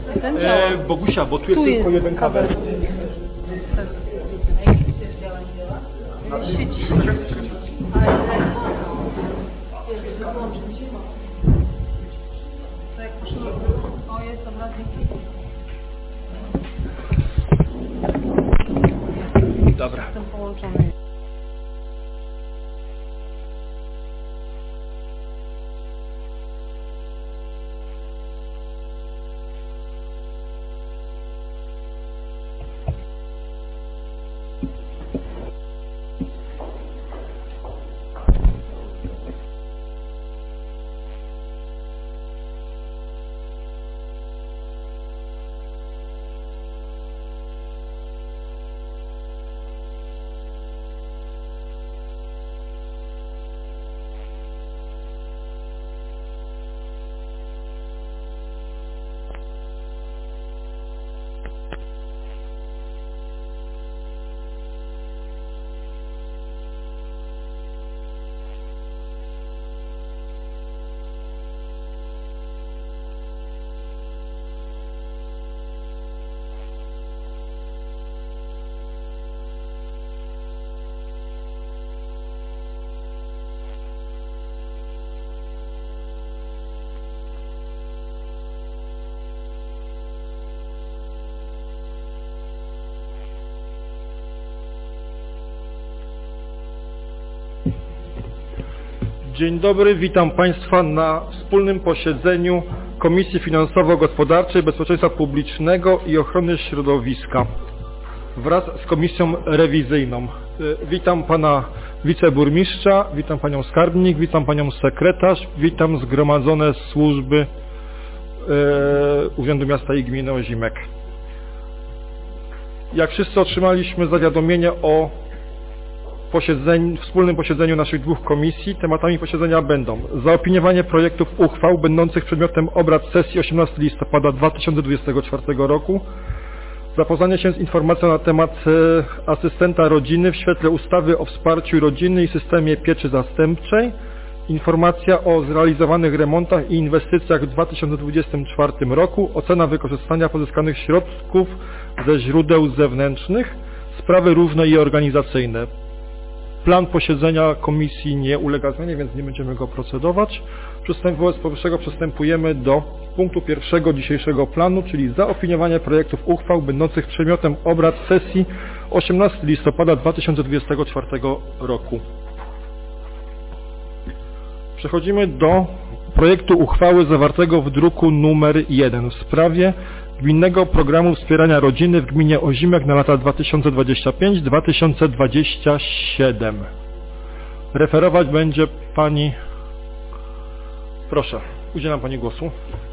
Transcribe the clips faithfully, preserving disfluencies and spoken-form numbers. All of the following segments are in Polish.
E, Bogusia, bo tu, tu jest tylko jeden kabel. Świeci się. To jak proszę, o jest dobra, dzięki. Dobra. Jestem połączony. Dzień dobry, witam Państwa na wspólnym posiedzeniu Komisji Finansowo-Gospodarczej, Bezpieczeństwa Publicznego i Ochrony Środowiska wraz z Komisją Rewizyjną. Witam Pana Wiceburmistrza, witam Panią Skarbnik, witam Panią Sekretarz, witam zgromadzone służby e, Urzędu Miasta i Gminy Ozimek. Jak wszyscy otrzymaliśmy zawiadomienie o Posiedzeń, wspólnym posiedzeniu naszych dwóch komisji. Tematami posiedzenia będą zaopiniowanie projektów uchwał będących przedmiotem obrad sesji osiemnastego listopada dwa tysiące dwudziestego czwartego roku, zapoznanie się z informacją na temat e, asystenta rodziny w świetle ustawy o wsparciu rodziny i systemie pieczy zastępczej, informacja o zrealizowanych remontach i inwestycjach w dwa tysiące dwudziestym czwartym roku, ocena wykorzystania pozyskanych środków ze źródeł zewnętrznych, sprawy różne i organizacyjne. Plan posiedzenia komisji nie ulega zmianie, więc nie będziemy go procedować. Wobec powyższego przystępujemy do punktu pierwszego dzisiejszego planu, czyli zaopiniowanie projektów uchwał będących przedmiotem obrad sesji osiemnastego listopada dwa tysiące dwudziestego czwartego roku. Przechodzimy do projektu uchwały zawartego w druku numer jeden w sprawie Gminnego Programu Wspierania Rodziny w Gminie Ozimek na lata dwa tysiące dwudziesty piąty do dwa tysiące dwudziestego siódmego. Referować będzie Pani... Proszę, udzielam Pani głosu.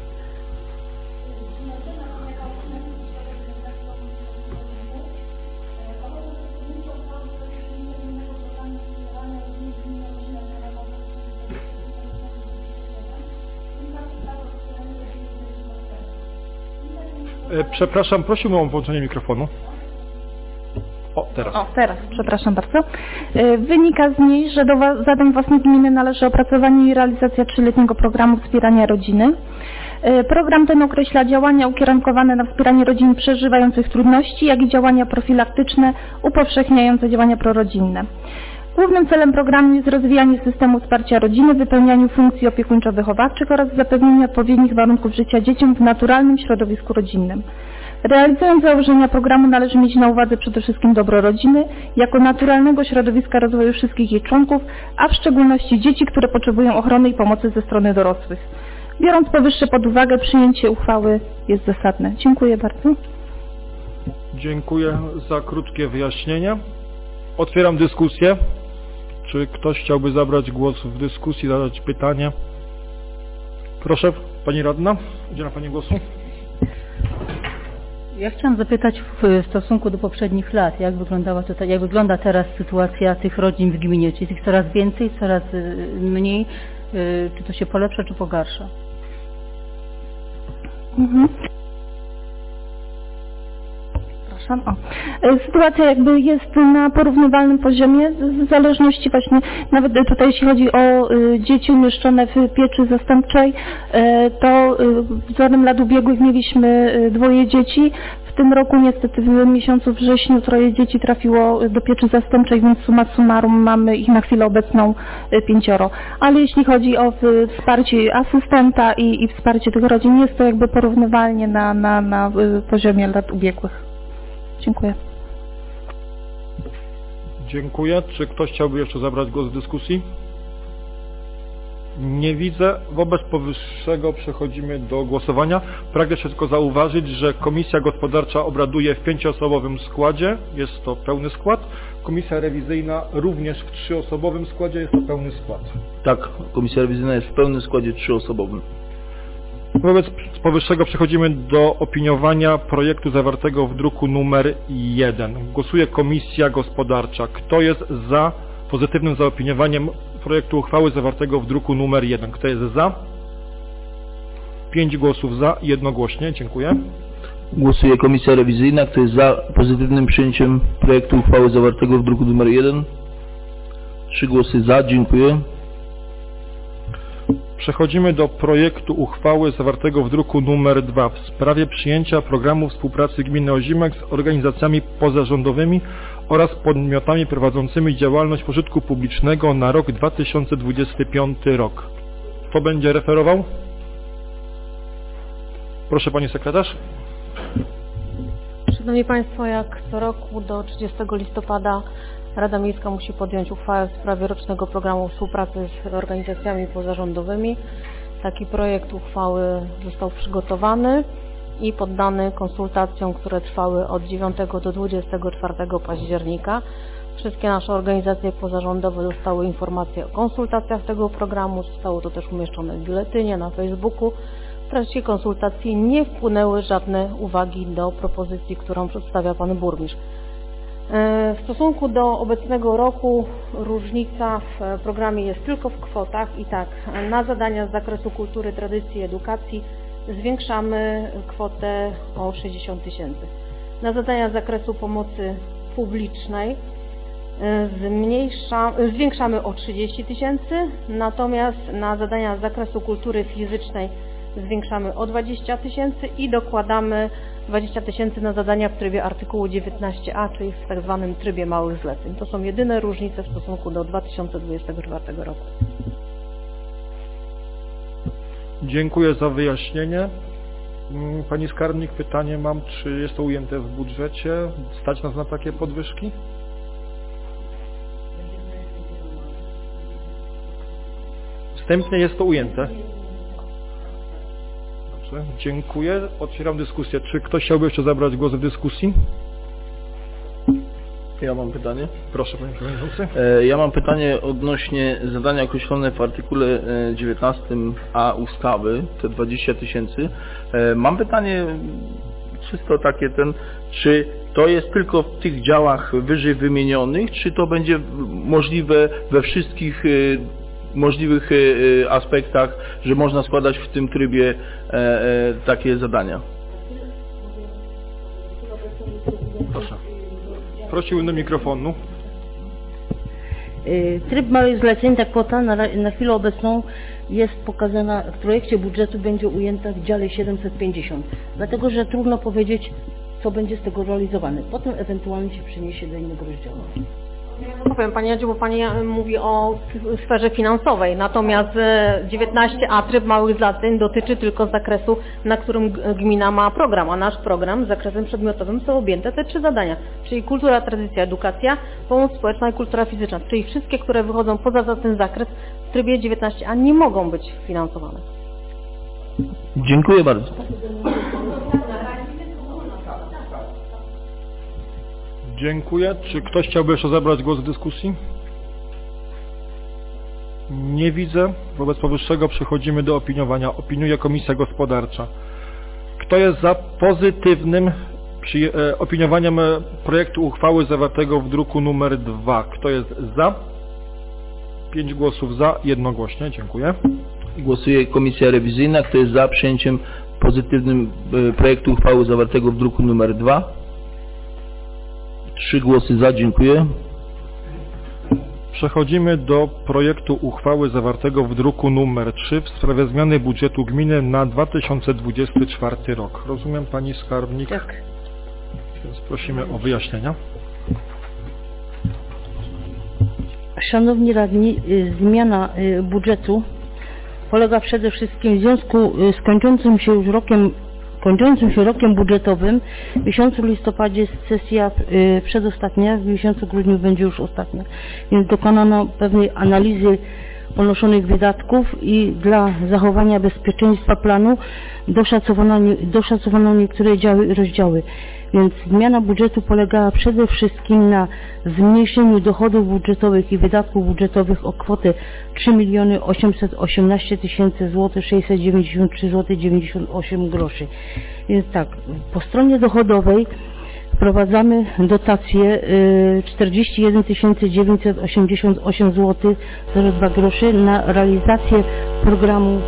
Przepraszam, prosiłbym o włączenie mikrofonu. O, teraz. O, teraz, przepraszam bardzo. Wynika z niej, że do zadań własnych gminy należy opracowanie i realizacja trzyletniego programu wspierania rodziny. Program ten określa działania ukierunkowane na wspieranie rodzin przeżywających trudności, jak i działania profilaktyczne upowszechniające działania prorodzinne. Głównym celem programu jest rozwijanie systemu wsparcia rodziny, wypełnianiu funkcji opiekuńczo-wychowawczych oraz zapewnienie odpowiednich warunków życia dzieciom w naturalnym środowisku rodzinnym. Realizując założenia programu należy mieć na uwadze przede wszystkim dobro rodziny jako naturalnego środowiska rozwoju wszystkich jej członków, a w szczególności dzieci, które potrzebują ochrony i pomocy ze strony dorosłych. Biorąc powyższe pod uwagę, przyjęcie uchwały jest zasadne. Dziękuję bardzo. Dziękuję za krótkie wyjaśnienia. Otwieram dyskusję. Czy ktoś chciałby zabrać głos w dyskusji, zadać pytanie? Proszę, Pani Radna, udziela Pani głosu. Ja chciałam zapytać w stosunku do poprzednich lat, jak wyglądała tutaj, jak wygląda teraz sytuacja tych rodzin w gminie? Czy jest ich coraz więcej, coraz mniej? Czy to się polepsza, czy pogarsza? Mhm. Przepraszam. O. Sytuacja jakby jest na porównywalnym poziomie, w zależności właśnie, nawet tutaj jeśli chodzi o y, dzieci umieszczone w pieczy zastępczej, y, to y, wzorem lat ubiegłych mieliśmy y, dwoje dzieci. W tym roku niestety w miesiącu wrześniu troje dzieci trafiło do pieczy zastępczej, więc summa summarum mamy ich na chwilę obecną y, pięcioro. Ale jeśli chodzi o y, wsparcie asystenta i, i wsparcie tych rodzin, jest to jakby porównywalnie na, na, na y, poziomie lat ubiegłych. Dziękuję. Dziękuję. Czy ktoś chciałby jeszcze zabrać głos w dyskusji? Nie widzę. Wobec powyższego przechodzimy do głosowania. Pragnę jeszcze tylko zauważyć, że Komisja Gospodarcza obraduje w pięcioosobowym składzie. Jest to pełny skład. Komisja Rewizyjna również w trzyosobowym składzie. Jest to pełny skład. Tak, Komisja Rewizyjna jest w pełnym składzie trzyosobowym. Wobec powyższego przechodzimy do opiniowania projektu zawartego w druku numer jeden. Głosuje Komisja Gospodarcza. Kto jest za pozytywnym zaopiniowaniem projektu uchwały zawartego w druku numer jeden? Kto jest za? Pięć głosów za, jednogłośnie. Dziękuję. Głosuje Komisja Rewizyjna. Kto jest za pozytywnym przyjęciem projektu uchwały zawartego w druku numer jeden? Trzy głosy za. Dziękuję. Przechodzimy do projektu uchwały zawartego w druku numer dwa w sprawie przyjęcia programu współpracy gminy Ozimek z organizacjami pozarządowymi oraz podmiotami prowadzącymi działalność pożytku publicznego na rok dwa tysiące dwudziesty piąty rok. Kto będzie referował? Proszę Pani Sekretarz. Szanowni Państwo, jak co roku do trzydziestego listopada Rada Miejska musi podjąć uchwałę w sprawie rocznego programu współpracy z organizacjami pozarządowymi. Taki projekt uchwały został przygotowany i poddany konsultacjom, które trwały od dziewiątego do dwudziestego czwartego października. Wszystkie nasze organizacje pozarządowe dostały informacje o konsultacjach tego programu, zostało to też umieszczone w biuletynie, na Facebooku. W trakcie konsultacji nie wpłynęły żadne uwagi do propozycji, którą przedstawia Pan Burmistrz. W stosunku do obecnego roku różnica w programie jest tylko w kwotach i tak, na zadania z zakresu kultury, tradycji i edukacji zwiększamy kwotę o sześćdziesiąt tysięcy. Na zadania z zakresu pomocy publicznej zmniejsza, zwiększamy o trzydzieści tysięcy, natomiast na zadania z zakresu kultury fizycznej zwiększamy o dwadzieścia tysięcy i dokładamy dwadzieścia tysięcy na zadania w trybie artykułu dziewiętnaście a, czyli w tak zwanym trybie małych zleceń. To są jedyne różnice w stosunku do dwa tysiące dwudziestego czwartego roku. Dziękuję za wyjaśnienie. Pani Skarbnik, pytanie mam, czy jest to ujęte w budżecie? Stać nas na takie podwyżki? Wstępnie jest to ujęte. Dobrze, dziękuję. Otwieram dyskusję. Czy ktoś chciałby jeszcze zabrać głos w dyskusji? Ja mam pytanie. Proszę Panie Przewodniczący. Ja mam pytanie odnośnie zadania określone w artykule dziewiętnastym a ustawy, te dwadzieścia tysięcy. Mam pytanie czysto takie ten, czy to jest tylko w tych działach wyżej wymienionych, czy to będzie możliwe we wszystkich możliwych aspektach, że można składać w tym trybie takie zadania? Proszę. Prosiłbym do mikrofonu. Tryb małych zleceń, ta kwota na, na chwilę obecną jest pokazana w projekcie budżetu, będzie ujęta w dziale siedemset pięćdziesiąt, dlatego że trudno powiedzieć, co będzie z tego realizowane. Potem ewentualnie się przeniesie do innego rozdziału. Powiem Pani Jadziu, bo Pani mówi o sferze finansowej, natomiast dziewiętnaście a tryb małych zleceń dotyczy tylko zakresu, na którym gmina ma program, a nasz program z zakresem przedmiotowym są objęte te trzy zadania, czyli kultura, tradycja, edukacja, pomoc społeczna i kultura fizyczna, czyli wszystkie, które wychodzą poza ten zakres w trybie dziewiętnaście a nie mogą być finansowane. Dziękuję bardzo. Dziękuję. Czy ktoś chciałby jeszcze zabrać głos w dyskusji? Nie widzę. Wobec powyższego przechodzimy do opiniowania. Opiniuje Komisja Gospodarcza. Kto jest za pozytywnym przy, e, opiniowaniem projektu uchwały zawartego w druku numer dwa? Kto jest za? Pięć głosów za, jednogłośnie. Dziękuję. Głosuje Komisja Rewizyjna. Kto jest za przyjęciem pozytywnym projektu uchwały zawartego w druku numer dwa? Trzy głosy za, dziękuję. Przechodzimy do projektu uchwały zawartego w druku numer trzy w sprawie zmiany budżetu gminy na dwa tysiące dwudziesty czwarty rok. Rozumiem, pani skarbnik? Tak. Więc prosimy o wyjaśnienia. Szanowni radni, zmiana budżetu polega przede wszystkim w związku z kończącym się już rokiem, kończącym się rokiem budżetowym. W miesiącu listopadzie jest sesja przedostatnia, w miesiącu grudniu będzie już ostatnia. Więc dokonano pewnej analizy ponoszonych wydatków i dla zachowania bezpieczeństwa planu doszacowano, doszacowano niektóre działy i rozdziały. Więc zmiana budżetu polegała przede wszystkim na zmniejszeniu dochodów budżetowych i wydatków budżetowych o kwotę trzy miliony osiemset osiemnaście tysięcy sześćset dziewięćdziesiąt trzy złote dziewięćdziesiąt osiem groszy. Więc tak, po stronie dochodowej wprowadzamy dotację czterdzieści jeden tysięcy dziewięćset osiemdziesiąt osiem złotych zero dwa groszy na realizację programu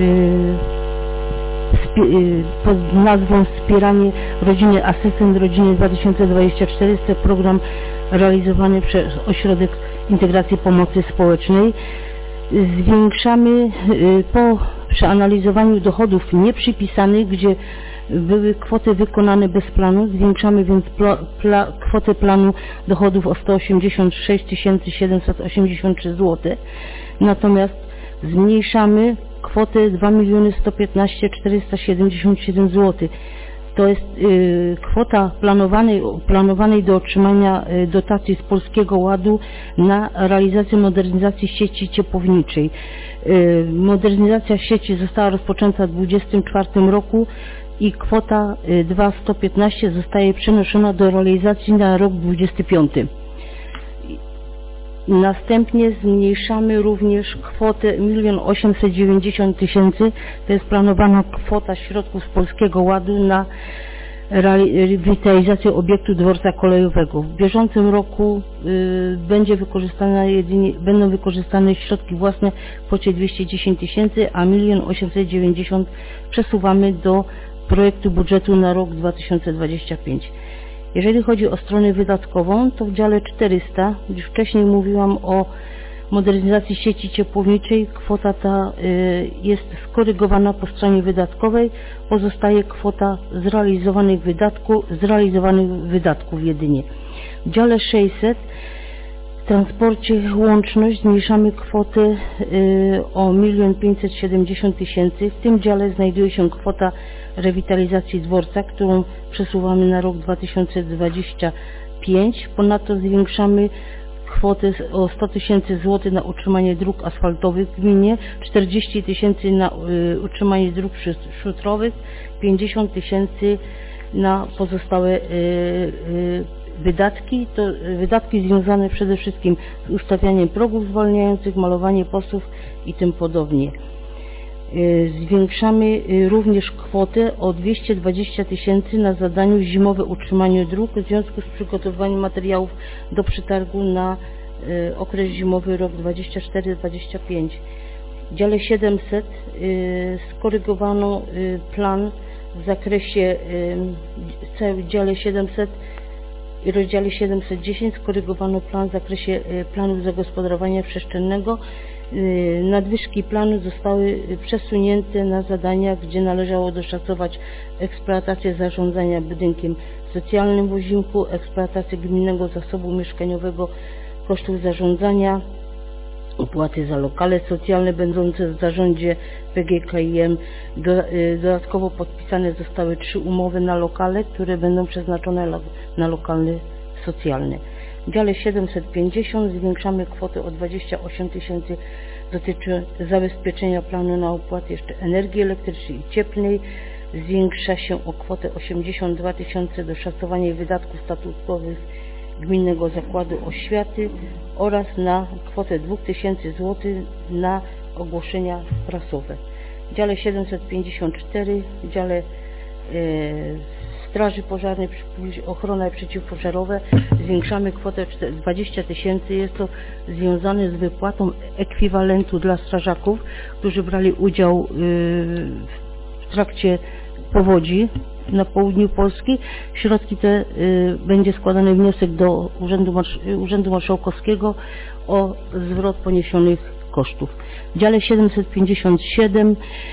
pod nazwą Wspieranie Rodziny Asystent Rodziny dwa tysiące dwadzieścia cztery. Jest to program realizowany przez Ośrodek Integracji Pomocy Społecznej. Zwiększamy po przeanalizowaniu dochodów nieprzypisanych, gdzie były kwoty wykonane bez planu, zwiększamy więc pla, pla, kwotę planu dochodów o sto osiemdziesiąt sześć tysięcy siedemset osiemdziesiąt trzy złote. Natomiast zmniejszamy kwotę dwa miliony sto piętnaście tysięcy czterysta siedemdziesiąt siedem złotych. To jest y, kwota planowanej, planowanej do otrzymania y, dotacji z Polskiego Ładu na realizację modernizacji sieci ciepłowniczej. Y, modernizacja sieci została rozpoczęta w dwudziestym czwartym roku i kwota y, dwa miliony sto piętnaście tysięcy zostaje przenoszona do realizacji na rok dwudziesty piąty. Następnie zmniejszamy również kwotę milion osiemset dziewięćdziesiąt tysięcy. To jest planowana kwota środków z Polskiego Ładu na rewitalizację obiektu dworca kolejowego. W bieżącym roku y, będzie wykorzystane jedynie, będą wykorzystane środki własne w kwocie dwieście dziesięć tysięcy, a milion osiemset dziewięćdziesiąt przesuwamy do projektu budżetu na rok dwa tysiące dwudziesty piąty. Jeżeli chodzi o stronę wydatkową, to w dziale czterysta, już wcześniej mówiłam o modernizacji sieci ciepłowniczej, kwota ta y, jest skorygowana po stronie wydatkowej, pozostaje kwota zrealizowanych wydatków, zrealizowanych wydatków jedynie. W dziale sześćset w transporcie łączność zmniejszamy kwotę y, o milion pięćset siedemdziesiąt tysięcy. W tym dziale znajduje się kwota rewitalizacji dworca, którą przesuwamy na rok dwa tysiące dwudziesty piąty. Ponadto zwiększamy kwotę o sto tysięcy złotych na utrzymanie dróg asfaltowych w gminie, czterdzieści tysięcy na y, utrzymanie dróg szutrowych, pięćdziesiąt tysięcy na pozostałe y, y, wydatki. To wydatki związane przede wszystkim z ustawianiem progów zwalniających, malowanie postów i tym podobnie. Zwiększamy również kwotę o dwieście dwadzieścia tysięcy na zadaniu zimowe utrzymanie dróg w związku z przygotowywaniem materiałów do przetargu na okres zimowy rok dwudziesty czwarty dwudziesty piąty. W dziale siedemset skorygowano plan w zakresie w dziale siedemset i rozdziale siedemset dziesięć skorygowano plan w zakresie planu zagospodarowania przestrzennego. Nadwyżki planu zostały przesunięte na zadania, gdzie należało doszacować eksploatację zarządzania budynkiem socjalnym w Ozimku, eksploatację gminnego zasobu mieszkaniowego, kosztów zarządzania, opłaty za lokale socjalne będące w zarządzie P G K I M. Dodatkowo podpisane zostały trzy umowy na lokale, które będą przeznaczone na lokalne socjalne. W dziale siedemset pięćdziesiąt zwiększamy kwotę o dwadzieścia osiem tysięcy, dotyczy zabezpieczenia planu na opłaty jeszcze energii elektrycznej i cieplnej. Zwiększa się o kwotę osiemdziesiąt dwa tysiące doszacowanie wydatków statutowych Gminnego Zakładu Oświaty oraz na kwotę dwa tysiące złotych na ogłoszenia prasowe. W dziale siedemset pięćdziesiąt cztery, w dziale e, Straży Pożarnej, ochrona przeciwpożarowa, zwiększamy kwotę dwadzieścia tysięcy. Jest to związane z wypłatą ekwiwalentu dla strażaków, którzy brali udział w trakcie powodzi na południu Polski. Środki te będzie składany wniosek do Urzędu, Marsz Urzędu Marszałkowskiego o zwrot poniesionych kosztów. W dziale siedemset pięćdziesiąt siedem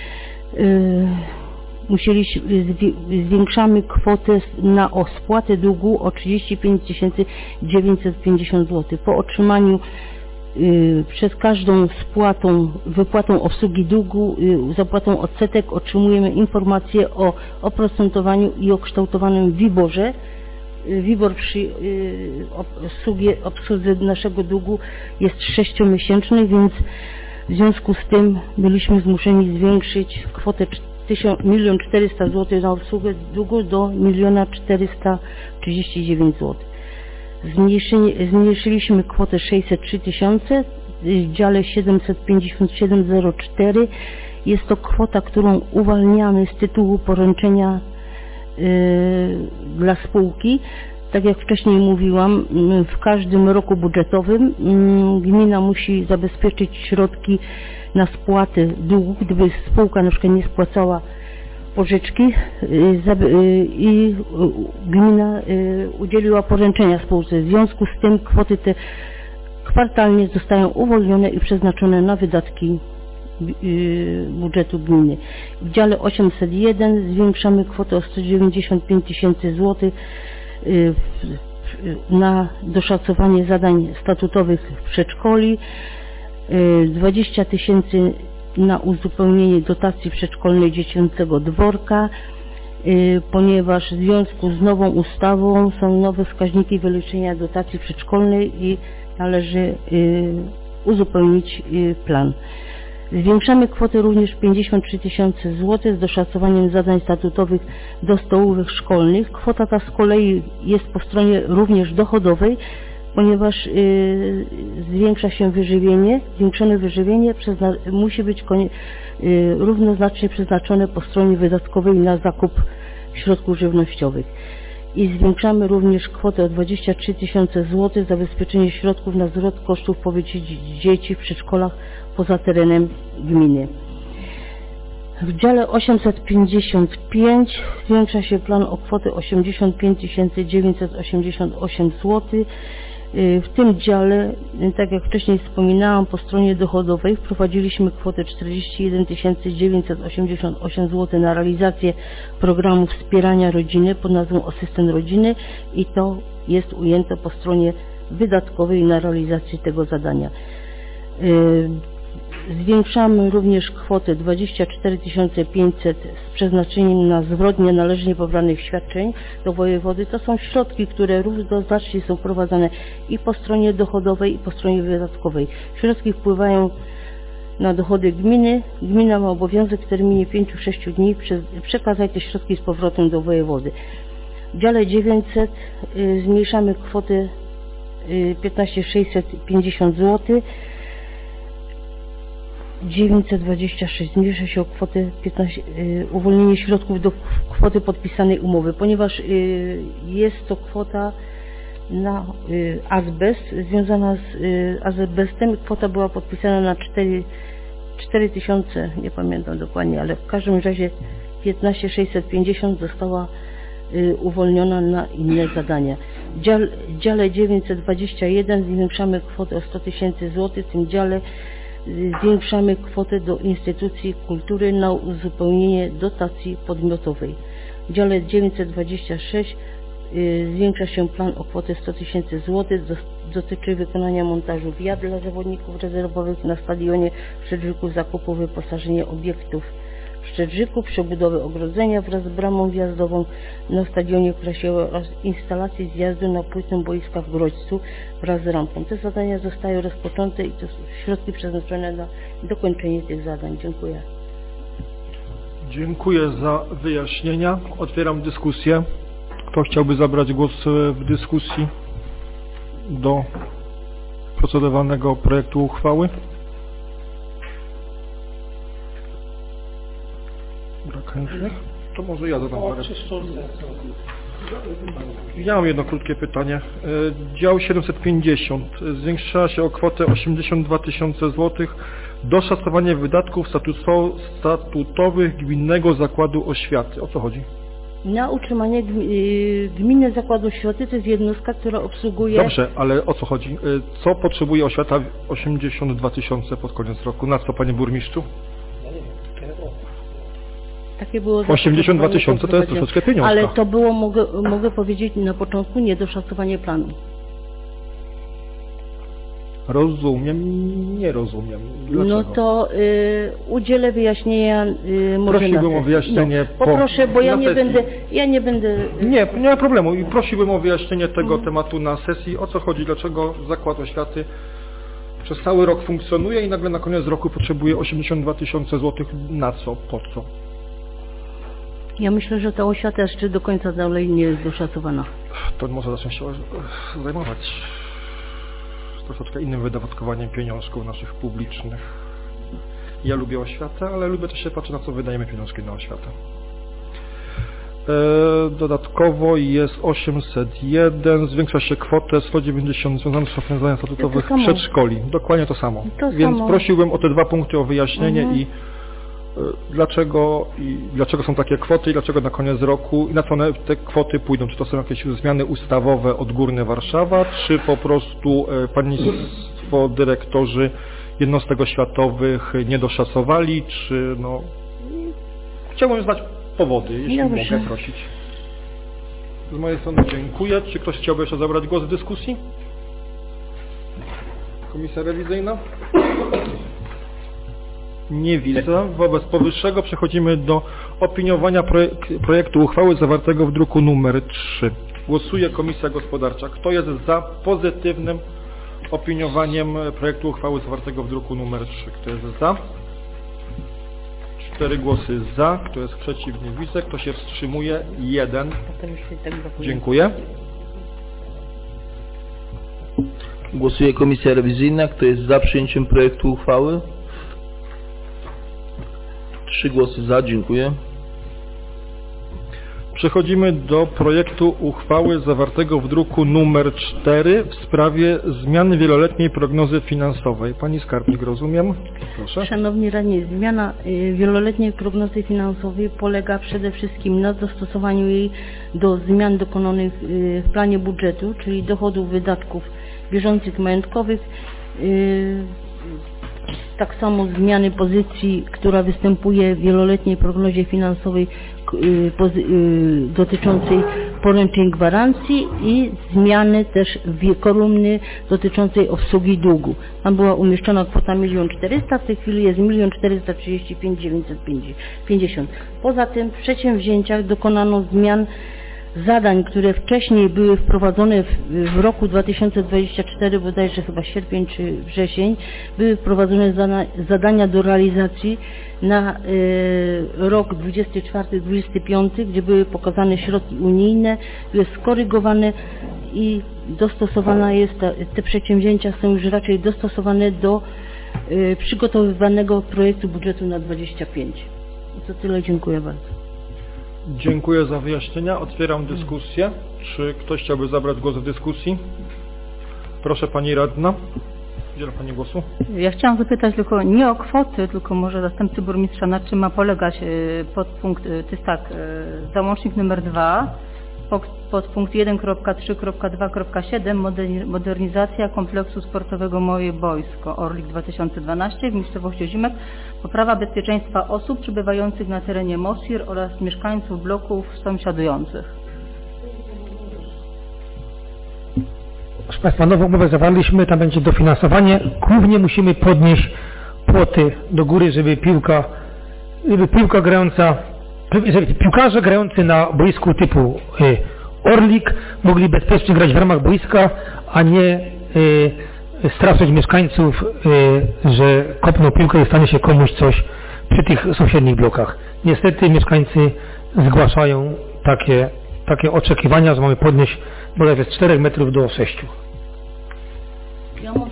musieliśmy, zwiększamy kwotę na o spłatę długu o trzydzieści pięć tysięcy dziewięćset pięćdziesiąt złotych. Po otrzymaniu y, przez każdą spłatą, wypłatą obsługi długu, y, zapłatą odsetek otrzymujemy informację o oprocentowaniu i o kształtowanym wiborze. Y, wibor przy y, obsługie, obsłudze naszego długu jest sześciomiesięczny, więc w związku z tym byliśmy zmuszeni zwiększyć kwotę milion czterysta złotych na obsługę długu do miliona czterysta trzydzieści dziewięć złotych. Zmniejszyliśmy kwotę sześćset trzy tysiące w dziale siedemset pięćdziesiąt siedem zero cztery. Jest to kwota, którą uwalniamy z tytułu poręczenia yy, dla spółki. Tak jak wcześniej mówiłam, w każdym roku budżetowym gmina musi zabezpieczyć środki na spłaty długu, gdyby spółka na przykład nie spłacała pożyczki i gmina udzieliła poręczenia spółce. W związku z tym kwoty te kwartalnie zostają uwolnione i przeznaczone na wydatki budżetu gminy. W dziale osiemset jeden zwiększamy kwotę o sto dziewięćdziesiąt pięć tysięcy złotych na doszacowanie zadań statutowych w przedszkoli, dwadzieścia tysięcy na uzupełnienie dotacji przedszkolnej dziecięcego dworka, ponieważ w związku z nową ustawą są nowe wskaźniki wyliczenia dotacji przedszkolnej i należy uzupełnić plan. Zwiększamy kwotę również pięćdziesiąt trzy tysiące złotych z doszacowaniem zadań statutowych do stołówek szkolnych. Kwota ta z kolei jest po stronie również dochodowej, ponieważ y, zwiększa się wyżywienie, zwiększone wyżywienie musi być y, równoznacznie przeznaczone po stronie wydatkowej na zakup środków żywnościowych. I zwiększamy również kwotę o dwadzieścia trzy tysiące złotych za zabezpieczenie środków na zwrot kosztów pobytu dzieci w przedszkolach poza terenem gminy. W dziale osiemset pięćdziesiąt pięć zwiększa się plan o kwotę osiemdziesiąt pięć tysięcy dziewięćset osiemdziesiąt osiem złotych. W tym dziale, tak jak wcześniej wspominałam, po stronie dochodowej wprowadziliśmy kwotę czterdzieści jeden tysięcy dziewięćset osiemdziesiąt osiem złotych na realizację programu wspierania rodziny pod nazwą Asystent Rodziny i to jest ujęte po stronie wydatkowej na realizację tego zadania. Zwiększamy również kwotę dwadzieścia cztery tysiące pięćset z przeznaczeniem na zwrot nienależnie pobranych świadczeń do wojewody. To są środki, które równoznacznie są wprowadzane i po stronie dochodowej, i po stronie wydatkowej. Środki wpływają na dochody gminy. Gmina ma obowiązek w terminie pięciu do sześciu dni przekazać te środki z powrotem do wojewody. W dziale dziewięćset y, zmniejszamy kwotę y, piętnaście tysięcy sześćset pięćdziesiąt złotych. dziewięćset dwadzieścia sześć zmniejsza się o kwotę piętnaście, y, uwolnienie środków do kwoty podpisanej umowy, ponieważ y, jest to kwota na y, azbest związana z y, azbestem. Kwota była podpisana na cztery tysiące, nie pamiętam dokładnie, ale w każdym razie piętnaście tysięcy sześćset pięćdziesiąt została y, uwolniona na inne zadania. W dziale, dziale dziewięćset dwadzieścia jeden zwiększamy kwotę o sto tysięcy złotych. W tym dziale zwiększamy kwotę do instytucji kultury na uzupełnienie dotacji podmiotowej. W dziale dziewięćset dwadzieścia sześć y, zwiększa się plan o kwotę sto tysięcy złotych. Dotyczy wykonania montażu wiat dla zawodników rezerwowych na stadionie w Szczedrzyku, zakupu wyposażenia obiektów w Szczedrzyku, przebudowy ogrodzenia wraz z bramą wjazdową na stadionie Krasiowe oraz instalacji zjazdu na płytę boiska w Grodźcu wraz z rampą. Te zadania zostają rozpoczęte i to są środki przeznaczone na dokończenie tych zadań. Dziękuję. Dziękuję za wyjaśnienia. Otwieram dyskusję. Kto chciałby zabrać głos w dyskusji do procedowanego projektu uchwały? Brak chętnych? To może ja zadam parę. Ja mam jedno krótkie pytanie. Dział siedemset pięćdziesiąt zwiększa się o kwotę osiemdziesiąt dwa tysiące złotych doszacowanie wydatków statutowych Gminnego Zakładu Oświaty. O co chodzi? Na utrzymanie Gminny Zakład Oświaty to jest jednostka, która obsługuje... Dobrze, ale o co chodzi? Co potrzebuje oświata osiemdziesiąt dwa tysiące pod koniec roku? Na co, panie burmistrzu? Takie było osiemdziesiąt dwa tysiące to jest troszeczkę pieniążka. Ale to było, mogę, mogę powiedzieć, na początku niedoszacowanie planu. Rozumiem, nie rozumiem. Dlaczego? No to y, udzielę wyjaśnienia y, może Prosiłbym na sesji. o wyjaśnienie no, po- Poproszę, bo ja na nie sesji. będę, ja nie będę... y, Nie, nie ma problemu. I prosiłbym o wyjaśnienie tego Mhm. tematu na sesji. O co chodzi? Dlaczego Zakład Oświaty przez cały rok funkcjonuje i nagle na koniec roku potrzebuje osiemdziesiąt dwa tysiące złotych? Na co? Po co? Ja myślę, że ta oświata jeszcze do końca dalej nie jest doszacowana. To może zacznę się zajmować troszeczkę innym wydatkowaniem pieniążków naszych publicznych. Ja lubię oświatę, ale lubię też się patrzeć, na co wydajemy pieniążki na oświatę. E, dodatkowo jest osiemset jeden, zwiększa się kwotę sto dziewięćdziesiąt związanych z rozwiązaniem statutowych To samo. przedszkoli. Dokładnie to samo. To Więc samo. prosiłbym o te dwa punkty o wyjaśnienie Mhm. i e, dlaczego, i dlaczego są takie kwoty i dlaczego na koniec roku i na co one, te kwoty pójdą. Czy to są jakieś zmiany ustawowe odgórne Warszawa, czy po prostu e, państwo dyrektorzy jednostek oświatowych nie doszacowali, czy no... Chciałbym znać powody, jeśli Dobrze. mogę prosić. Z mojej strony dziękuję. Czy ktoś chciałby jeszcze zabrać głos w dyskusji? Komisja rewizyjna? Nie widzę. Wobec powyższego przechodzimy do opiniowania projek- projektu uchwały zawartego w druku numer trzy. Głosuje Komisja Gospodarcza. Kto jest za pozytywnym opiniowaniem projektu uchwały zawartego w druku numer trzy? Kto jest za? Cztery głosy za. Kto jest przeciw? Nie widzę. Kto się wstrzymuje? Jeden. Potem się tak zachowuje. Dziękuję. Głosuje Komisja Rewizyjna. Kto jest za przyjęciem projektu uchwały? Trzy głosy za. Dziękuję. Przechodzimy do projektu uchwały zawartego w druku numer cztery w sprawie zmiany wieloletniej prognozy finansowej. Pani skarbnik, rozumiem? Proszę. Szanowni radni, zmiana y, wieloletniej prognozy finansowej polega przede wszystkim na dostosowaniu jej do zmian dokonanych y, w planie budżetu, czyli dochodów, wydatków bieżących, majątkowych, y, tak samo zmiany pozycji, która występuje w wieloletniej prognozie finansowej y, pozy, y, dotyczącej poręczeń gwarancji i zmiany też w kolumny dotyczącej obsługi długu. Tam była umieszczona kwota milion czterysta, w tej chwili jest milion czterysta trzydzieści pięć tysięcy dziewięćset pięćdziesiąt. Poza tym w przedsięwzięciach dokonano zmian zadań, które wcześniej były wprowadzone w, w roku dwa tysiące dwudziestym czwartym, bodajże chyba sierpień czy wrzesień, były wprowadzone zada, zadania do realizacji na y, rok dwudziesty czwarty dwudziesty piąty, gdzie były pokazane środki unijne, były skorygowane i dostosowana jest, ta, te przedsięwzięcia są już raczej dostosowane do y, przygotowywanego projektu budżetu na dwadzieścia pięć. To tyle, dziękuję bardzo. Dziękuję za wyjaśnienia. Otwieram dyskusję. Czy ktoś chciałby zabrać głos w dyskusji? Proszę Pani Radna. Udzielę Pani głosu. Ja chciałam zapytać tylko nie o kwoty, tylko może zastępcy burmistrza, na czym ma polegać e, podpunkt, e, to jest tak, e, załącznik numer dwa, pod- podpunkt jeden kropka trzy kropka dwa kropka siedem, moderni- modernizacja kompleksu sportowego Moje Boisko, Orlik dwa tysiące dwanaście w miejscowości Ozimek, poprawa bezpieczeństwa osób przebywających na terenie Mosir oraz mieszkańców bloków sąsiadujących. Proszę Państwa, nową umowę zawarliśmy, tam będzie dofinansowanie. Głównie musimy podnieść płoty do góry, żeby piłka, żeby piłka grająca, żeby, żeby piłkarze grający na boisku typu y, Orlik mogli bezpiecznie grać w ramach boiska, a nie y, straszyć mieszkańców, y, że kopną piłkę i stanie się komuś coś przy tych sąsiednich blokach. Niestety mieszkańcy zgłaszają takie, takie oczekiwania, że mamy podnieść bodajże z czterech metrów do sześciu. Ja może...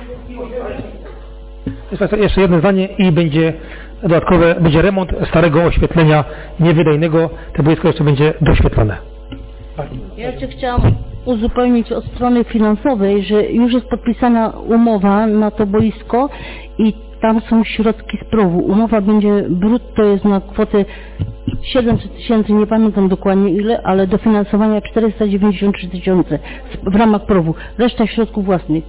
Jeszcze, jeszcze jedno zdanie i będzie dodatkowe, będzie remont starego oświetlenia niewydajnego, to boisko jeszcze będzie doświetlone. Ja jeszcze chciałam uzupełnić od strony finansowej, że już jest podpisana umowa na to boisko i tam są środki z prowu. Umowa będzie brutto jest na kwotę siedemset tysięcy, nie pamiętam dokładnie ile, ale dofinansowania czterysta dziewięćdziesiąt trzy tysiące w ramach prowu. Reszta środków własnych.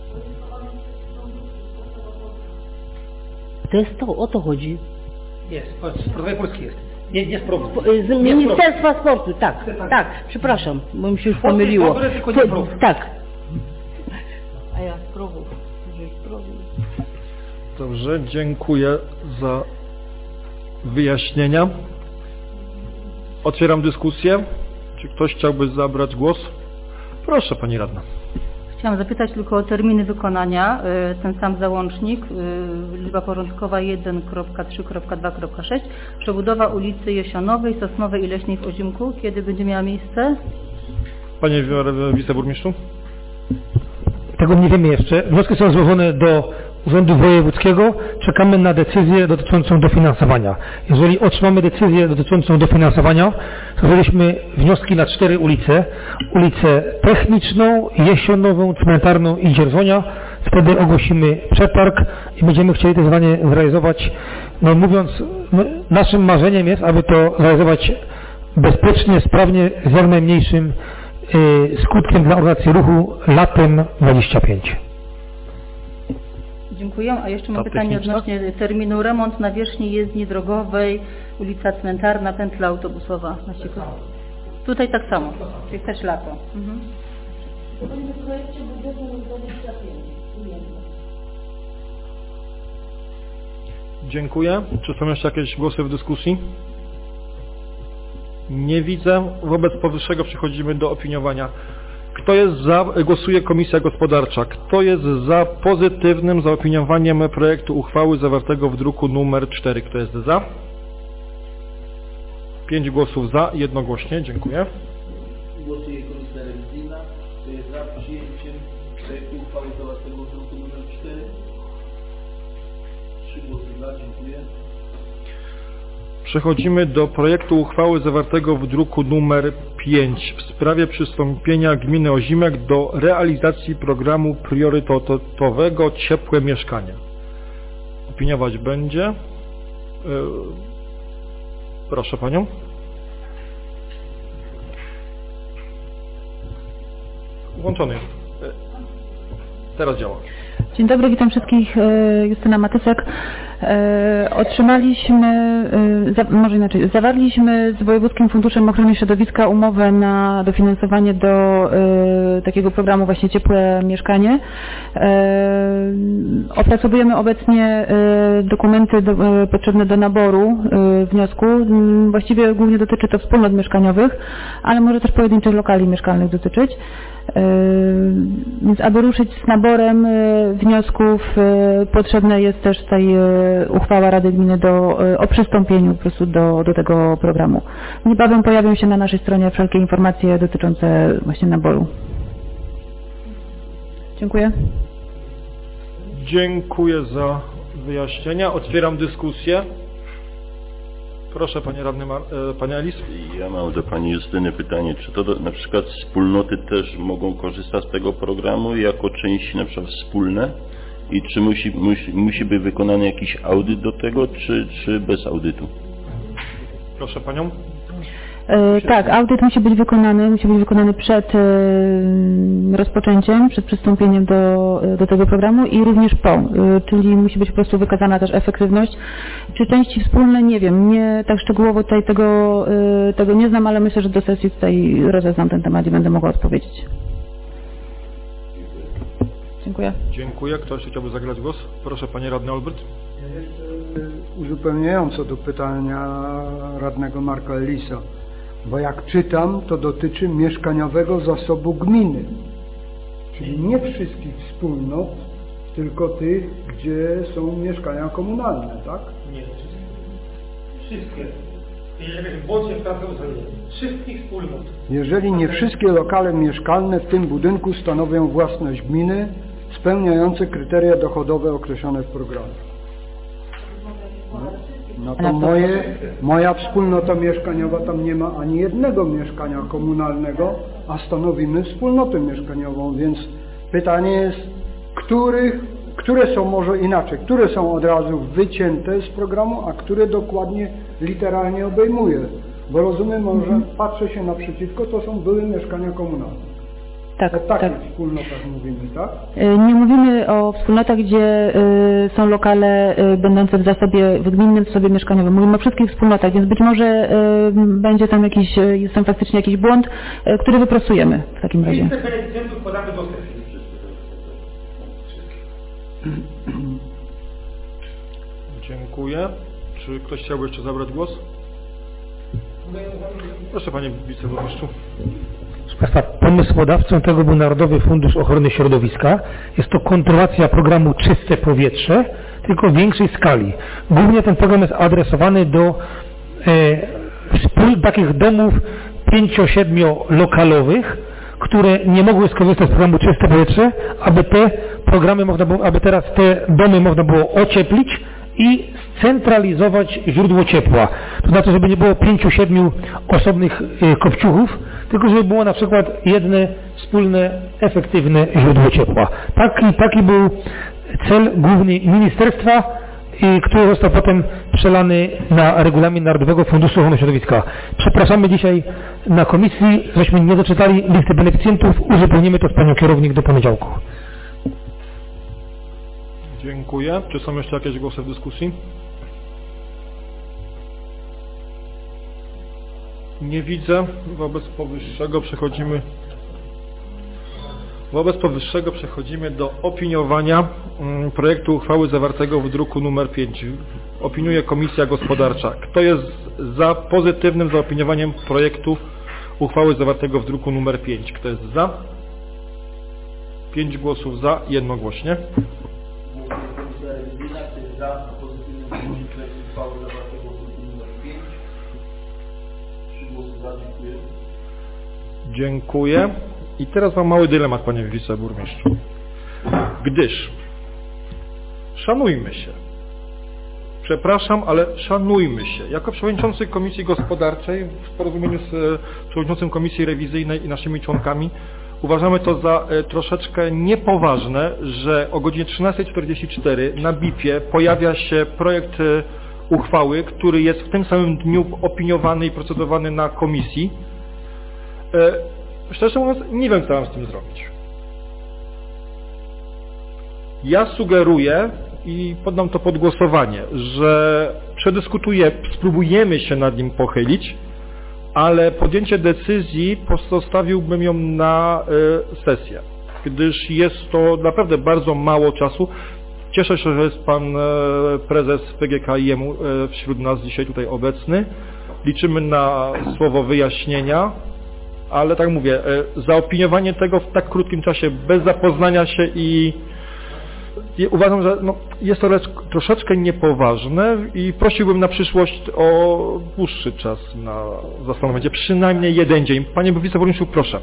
To jest to, o to chodzi. Jest, z Prawa Polski jest. Nie, nie z prowu. Z Ministerstwa Sportu, tak, tak, przepraszam, bo mi się już pomyliło. Dobre, tylko nie prowu. Tak. A ja z prowu. Z prowu. Dobrze, dziękuję za wyjaśnienia. Otwieram dyskusję. Czy ktoś chciałby zabrać głos? Proszę, pani radna. Chciałam zapytać tylko o terminy wykonania. Ten sam załącznik, liczba porządkowa jeden kropka trzy kropka dwa kropka sześć, przebudowa ulicy Jesionowej, Sosnowej i Leśnej w Ozimku. Kiedy będzie miała miejsce? Panie wiceburmistrzu? Tego nie wiemy jeszcze. Wnioski są złożone do Urzędu Wojewódzkiego. Czekamy na decyzję dotyczącą dofinansowania. Jeżeli otrzymamy decyzję dotyczącą dofinansowania, złożyliśmy wnioski na cztery ulice. Ulicę Techniczną, Jesionową, Cmentarną i Dzierżonia. Wtedy ogłosimy przetarg i będziemy chcieli to zadanie zrealizować. No mówiąc, no, naszym marzeniem jest, aby to zrealizować bezpiecznie, sprawnie, z jak najmniejszym y, skutkiem dla organizacji ruchu latem dwudziestym piątym. Dziękuję. A jeszcze mam Ta pytanie techniczna? odnośnie terminu. Remont nawierzchni jezdni drogowej, ulica Cmentarna, pętla autobusowa na ścieku. Tutaj tak samo, czyli też lato. Mhm. Dziękuję. Czy są jeszcze jakieś głosy w dyskusji? Nie widzę. Wobec powyższego przechodzimy do opiniowania. Kto jest za? Głosuje Komisja Gospodarcza. Kto jest za pozytywnym zaopiniowaniem projektu uchwały zawartego w druku numer cztery? Kto jest za? Pięć głosów za, jednogłośnie. Dziękuję. Głosuje Komisja Rewizyjna. Kto jest za przyjęciem projektu uchwały zawartego w druku numer cztery? Trzy głosy za, dziękuję. Przechodzimy do projektu uchwały zawartego w druku numer pięć w sprawie przystąpienia gminy Ozimek do realizacji programu priorytetowego Ciepłe Mieszkanie. Opiniować będzie. Yy, proszę panią. Włączony jest. Yy, teraz działa. Dzień dobry, witam wszystkich. Justyna Matysek. Otrzymaliśmy, może inaczej, zawarliśmy z Wojewódzkim Funduszem Ochrony Środowiska umowę na dofinansowanie do takiego programu właśnie Ciepłe Mieszkanie. Opracowujemy obecnie dokumenty do, potrzebne do naboru wniosku. Właściwie głównie dotyczy to wspólnot mieszkaniowych, ale może też pojedynczych lokali mieszkalnych dotyczyć. Więc aby ruszyć z naborem wniosków, potrzebna jest też tutaj uchwała Rady Gminy do, o przystąpieniu po prostu do, do tego programu. Niebawem pojawią się na naszej stronie wszelkie informacje dotyczące właśnie naboru. Dziękuję. Dziękuję za wyjaśnienia. Otwieram dyskusję. Proszę, panie radny, Mar e, panie Elis. Ja mam do pani Justyny pytanie, czy to do, na przykład wspólnoty też mogą korzystać z tego programu jako części na przykład wspólne i czy musi, musi, musi być wykonany jakiś audyt do tego, czy, czy bez audytu? Proszę panią. E, tak, audyt musi być wykonany, musi być wykonany przed e, rozpoczęciem, przed przystąpieniem do, do tego programu i również po, e, czyli musi być po prostu wykazana też efektywność. Czy części wspólne, nie wiem, nie tak szczegółowo tutaj tego, e, tego nie znam, ale myślę, że do sesji tutaj rozeznam ten temat i będę mogła odpowiedzieć. Dziękuję. Dziękuję. Ktoś chciałby zagrać głos? Proszę, panie radny Olbryt. Uzupełniająco do pytania radnego Marka Elisa, bo jak czytam, to dotyczy mieszkaniowego zasobu gminy, czyli nie wszystkich wspólnot, tylko tych, gdzie są mieszkania komunalne, tak? Nie, wszystkie. Jeżeli włącznie w pracę wszystkich wspólnot. Jeżeli nie wszystkie lokale mieszkalne w tym budynku stanowią własność gminy, spełniające kryteria dochodowe określone w programie. No to moje, moja wspólnota mieszkaniowa, tam nie ma ani jednego mieszkania komunalnego, a stanowimy wspólnotę mieszkaniową, więc pytanie jest, których które są może inaczej, które są od razu wycięte z programu, a które dokładnie, literalnie obejmuje. Bo rozumiem, może mhm. patrzę się naprzeciwko, to są były mieszkania komunalne. Tak, o takich tak. wspólnotach mówimy, tak? Nie mówimy o wspólnotach, gdzie y, są lokale y, będące w zasobie, w gminnym zasobie mieszkaniowym. Mówimy o wszystkich wspólnotach, więc być może y, będzie tam jakiś, y, jest tam faktycznie jakiś błąd, y, który wyprosujemy w takim razie. Listę beneficjentów podamy do sesji. Dziękuję. Czy ktoś chciałby jeszcze zabrać głos? Proszę panie wiceburmistrzu. Proszę Państwa, pomysłodawcą tego był Narodowy Fundusz Ochrony Środowiska. Jest to kontynuacja programu Czyste Powietrze, tylko w większej skali. Głównie ten program jest adresowany do e, wspól, takich domów pięcio-siedmiolokalowych, które nie mogły skorzystać z programu Czyste Powietrze, aby te programy można było, aby teraz te domy można było ocieplić i scentralizować źródło ciepła. To znaczy, żeby nie było pięciu, siedmiu osobnych y, kopciuchów, tylko żeby było na przykład jedne wspólne, efektywne źródło ciepła. Taki, taki był cel główny ministerstwa, y, który został potem przelany na regulamin Narodowego Funduszu Ochrony Środowiska. Przepraszamy dzisiaj na komisji, żeśmy nie doczytali listy beneficjentów, uzupełnimy to z panią kierownik do poniedziałku. Dziękuję. Czy są jeszcze jakieś głosy w dyskusji? Nie widzę. Wobec powyższego przechodzimy Wobec powyższego przechodzimy do opiniowania mm, projektu uchwały zawartego w druku numer pięć. Opiniuje Komisja Gospodarcza. Kto jest za pozytywnym zaopiniowaniem projektu uchwały zawartego w druku numer pięć? Kto jest za? Pięć głosów za, jednogłośnie. Za pozytywnym projektu uchwały zawartego w druku numer pięć. Trzy głosy za, dziękuję. Dziękuję. I teraz mam mały dylemat, panie wiceburmistrzu. Gdyż szanujmy się. Przepraszam, ale szanujmy się. Jako przewodniczący Komisji Gospodarczej w porozumieniu z e, przewodniczącym Komisji Rewizyjnej i naszymi członkami uważamy to za e, troszeczkę niepoważne, że o godzinie trzynasta czterdzieści cztery na B I P-ie pojawia się projekt e, uchwały, który jest w tym samym dniu opiniowany i procedowany na komisji. E, szczerze mówiąc, nie wiem, co mam z tym zrobić. Ja sugeruję i poddam to pod głosowanie, że przedyskutuje, spróbujemy się nad nim pochylić, ale podjęcie decyzji pozostawiłbym ją na y, sesję, gdyż jest to naprawdę bardzo mało czasu. Cieszę się, że jest pan y, prezes P G K I M y, wśród nas dzisiaj tutaj obecny. Liczymy na słowo wyjaśnienia, ale tak mówię, y, zaopiniowanie tego w tak krótkim czasie, bez zapoznania się i I uważam, że no, jest to troszeczkę niepoważne i prosiłbym na przyszłość o dłuższy czas na zastanowienie, przynajmniej jeden dzień. Panie wiceburmistrzu, proszę.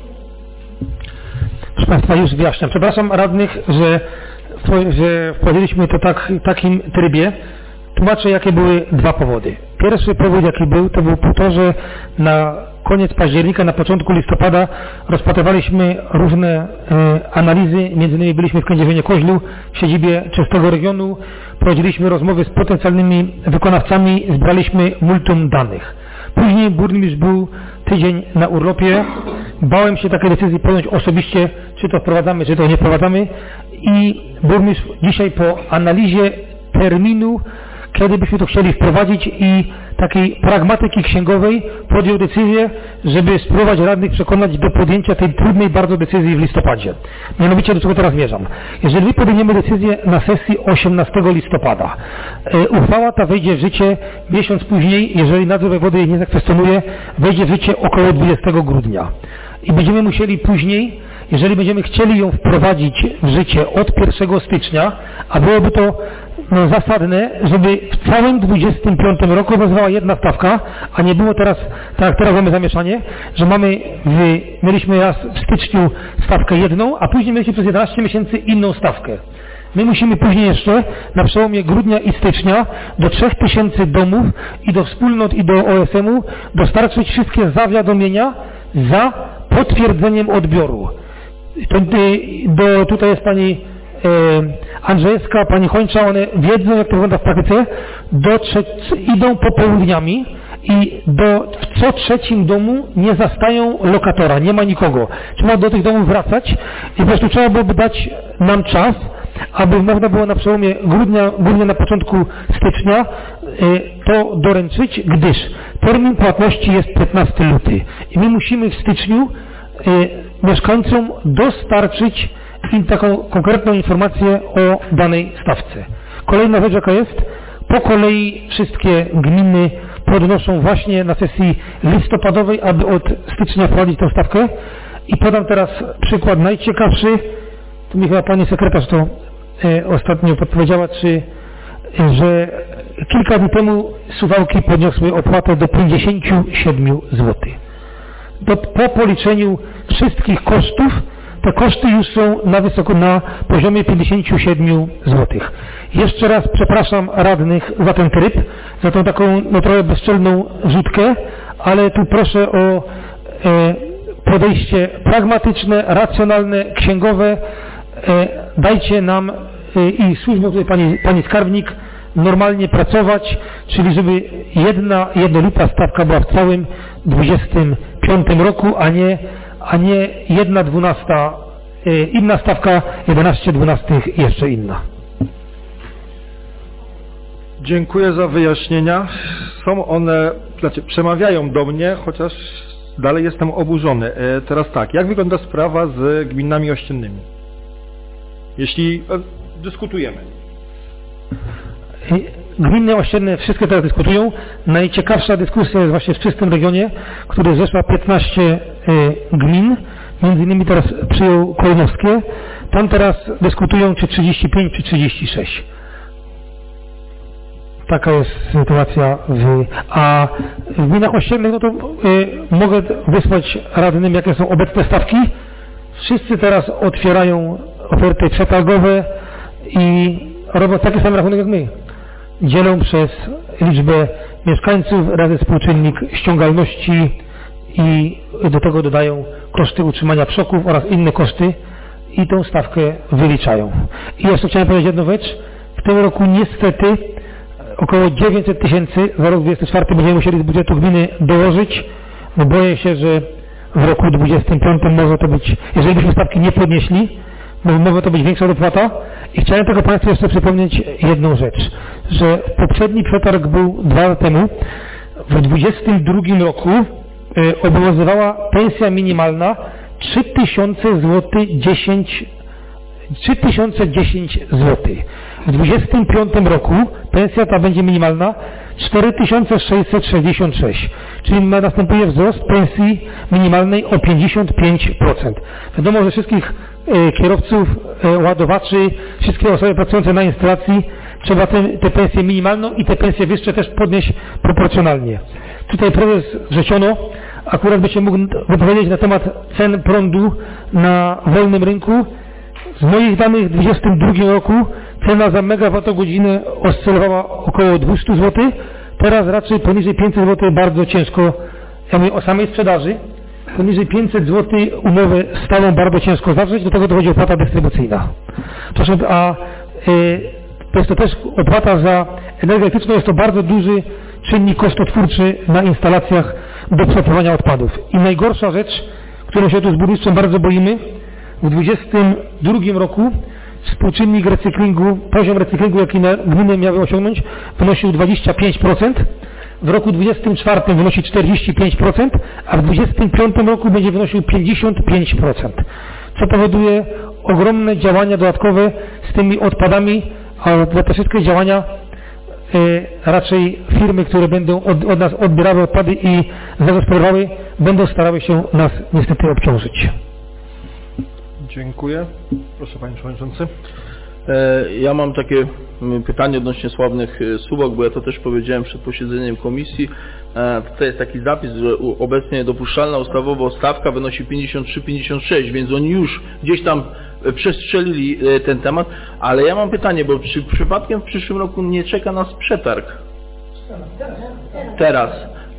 Proszę Państwa, już wyjaśniam. Przepraszam radnych, że, że wprowadziliśmy to tak, w takim trybie. Tłumaczę, jakie były dwa powody. Pierwszy powód, jaki był, to był to, że na koniec października, na początku listopada rozpatrywaliśmy różne e, analizy, między innymi byliśmy w Kędzierzynie-Koźlu, w siedzibie Czystego Regionu, prowadziliśmy rozmowy z potencjalnymi wykonawcami, zbraliśmy multum danych. Później burmistrz był tydzień na urlopie, bałem się takiej decyzji podjąć osobiście, czy to wprowadzamy, czy to nie wprowadzamy i burmistrz dzisiaj po analizie terminu, kiedy byśmy to chcieli wprowadzić i takiej pragmatyki księgowej podjął decyzję, żeby spróbować radnych przekonać do podjęcia tej trudnej bardzo decyzji w listopadzie. Mianowicie do czego teraz zmierzam. Jeżeli podejmiemy decyzję na sesji osiemnastego listopada, e, uchwała ta wejdzie w życie miesiąc później, jeżeli nadzór wojewody jej nie zakwestionuje, wejdzie w życie około dwudziestego grudnia. I będziemy musieli później, jeżeli będziemy chcieli ją wprowadzić w życie od pierwszego stycznia, a byłoby to no, zasadne, żeby w całym dwudziestym piątym roku obowiązywała jedna stawka, a nie było teraz, tak jak teraz mamy zamieszanie, że mamy, w, mieliśmy raz w styczniu stawkę jedną, a później mieliśmy przez jedenaście miesięcy inną stawkę. My musimy później jeszcze na przełomie grudnia i stycznia do trzech tysięcy domów i do wspólnot i do O S M-u dostarczyć wszystkie zawiadomienia za potwierdzeniem odbioru. To, do, tutaj jest pani e, Andrzejewska, pani Chończa, one wiedzą, jak to wygląda w praktyce, do trze- idą popołudniami i do, w co trzecim domu nie zastają lokatora, nie ma nikogo. Trzeba do tych domów wracać i po prostu trzeba byłoby dać nam czas, aby można było na przełomie grudnia, głównie na początku stycznia y, to doręczyć, gdyż termin płatności jest piętnastego lutego i my musimy w styczniu y, mieszkańcom dostarczyć im taką konkretną informację o danej stawce. Kolejna rzecz jaka jest, po kolei wszystkie gminy podnoszą właśnie na sesji listopadowej, aby od stycznia wprowadzić tę stawkę i podam teraz przykład najciekawszy. Tu mi chyba pani sekretarz to e, ostatnio podpowiedziała, czy, e, że kilka dni temu Suwałki podniosły opłatę do pięćdziesiąt siedem złotych. Do, po policzeniu wszystkich kosztów te koszty już są na wysoko, na poziomie pięćdziesiąt siedem złotych. Jeszcze raz przepraszam radnych za ten tryb, za tą taką no, trochę bezczelną rzutkę, ale tu proszę o e, podejście pragmatyczne, racjonalne, księgowe. E, dajcie nam e, i służbom tutaj pani, pani skarbnik normalnie pracować, czyli żeby jedna jednolita stawka była w całym dwudziestym piątym roku, a nie a nie jedna dwunasta, y, inna stawka, jedenaście dwunastych jeszcze inna. Dziękuję za wyjaśnienia. Są one, znaczy przemawiają do mnie, chociaż dalej jestem oburzony. E, teraz tak, jak wygląda sprawa z gminami ościennymi? Jeśli e, dyskutujemy. Gminy ościenne wszystkie teraz dyskutują. Najciekawsza dyskusja jest właśnie w czystym regionie, który zeszła piętnaście y, gmin, między innymi teraz przyjął Kolejnowskie. Tam teraz dyskutują czy trzydzieści pięć, czy trzydzieści sześć. Taka jest sytuacja w... A w gminach ościennych, no to y, mogę wysłać radnym, jakie są obecne stawki. Wszyscy teraz otwierają oferty przetargowe i robią taki sam rachunek jak my. Dzielą przez liczbę mieszkańców razy współczynnik ściągalności i do tego dodają koszty utrzymania przoków oraz inne koszty i tą stawkę wyliczają. I jeszcze chciałem powiedzieć jedną rzecz. W tym roku niestety około dziewięćset tysięcy za rok dwudziesty czwarty będziemy musieli z budżetu gminy dołożyć. No boję się, że w roku dwudziestym piątym może to być, jeżeli byśmy stawki nie podnieśli, może to być większa dopłata. I chciałem tego Państwu jeszcze przypomnieć jedną rzecz, że poprzedni przetarg był dwa lata temu. W dwudziestym drugim roku y, obowiązywała pensja minimalna trzy tysiące dziesięć złotych. W dwudziestym piątym roku pensja ta będzie minimalna cztery tysiące sześćset sześćdziesiąt sześć, czyli następuje wzrost pensji minimalnej o pięćdziesiąt pięć procent. Wiadomo, że wszystkich e, kierowców, e, ładowaczy, wszystkie osoby pracujące na instalacji trzeba tę pensję minimalną i te pensje wyższe też podnieść proporcjonalnie. Tutaj prezes Wrzeciono akurat by się mógł wypowiedzieć na temat cen prądu na wolnym rynku. Z moich danych w dwudziestym drugim roku cena za megawattogodzinę oscylowała około dwieście złotych, teraz raczej poniżej pięćset złotych bardzo ciężko, ja mówię o samej sprzedaży, poniżej pięćset złotych umowę stałą bardzo ciężko zawrzeć, do tego dochodzi opłata dystrybucyjna. Proszę, a y, to jest to też opłata za energię elektryczną, jest to bardzo duży czynnik kosztotwórczy na instalacjach do przetwarzania odpadów. I najgorsza rzecz, którą się tu z burmistrzem bardzo boimy, w dwudziestym drugim roku współczynnik recyklingu, poziom recyklingu, jaki gminy miały osiągnąć, wynosił dwadzieścia pięć procent, w roku dwudziestym czwartym wynosi czterdzieści pięć procent, a w dwudziestym piątym roku będzie wynosił pięćdziesiąt pięć procent, co powoduje ogromne działania dodatkowe z tymi odpadami, a dla te wszystkie działania y, raczej firmy, które będą od, od nas odbierały odpady i zagospodarowały, będą starały się nas niestety obciążyć. Dziękuję. Proszę Panie Przewodniczący. Ja mam takie pytanie odnośnie sławnych subok, bo ja to też powiedziałem przed posiedzeniem komisji. Tutaj jest taki zapis, że obecnie dopuszczalna ustawowo stawka wynosi pięćdziesiąt trzy pięćdziesiąt sześć, więc oni już gdzieś tam przestrzelili ten temat, ale ja mam pytanie, bo czy przypadkiem w przyszłym roku nie czeka nas przetarg? Teraz.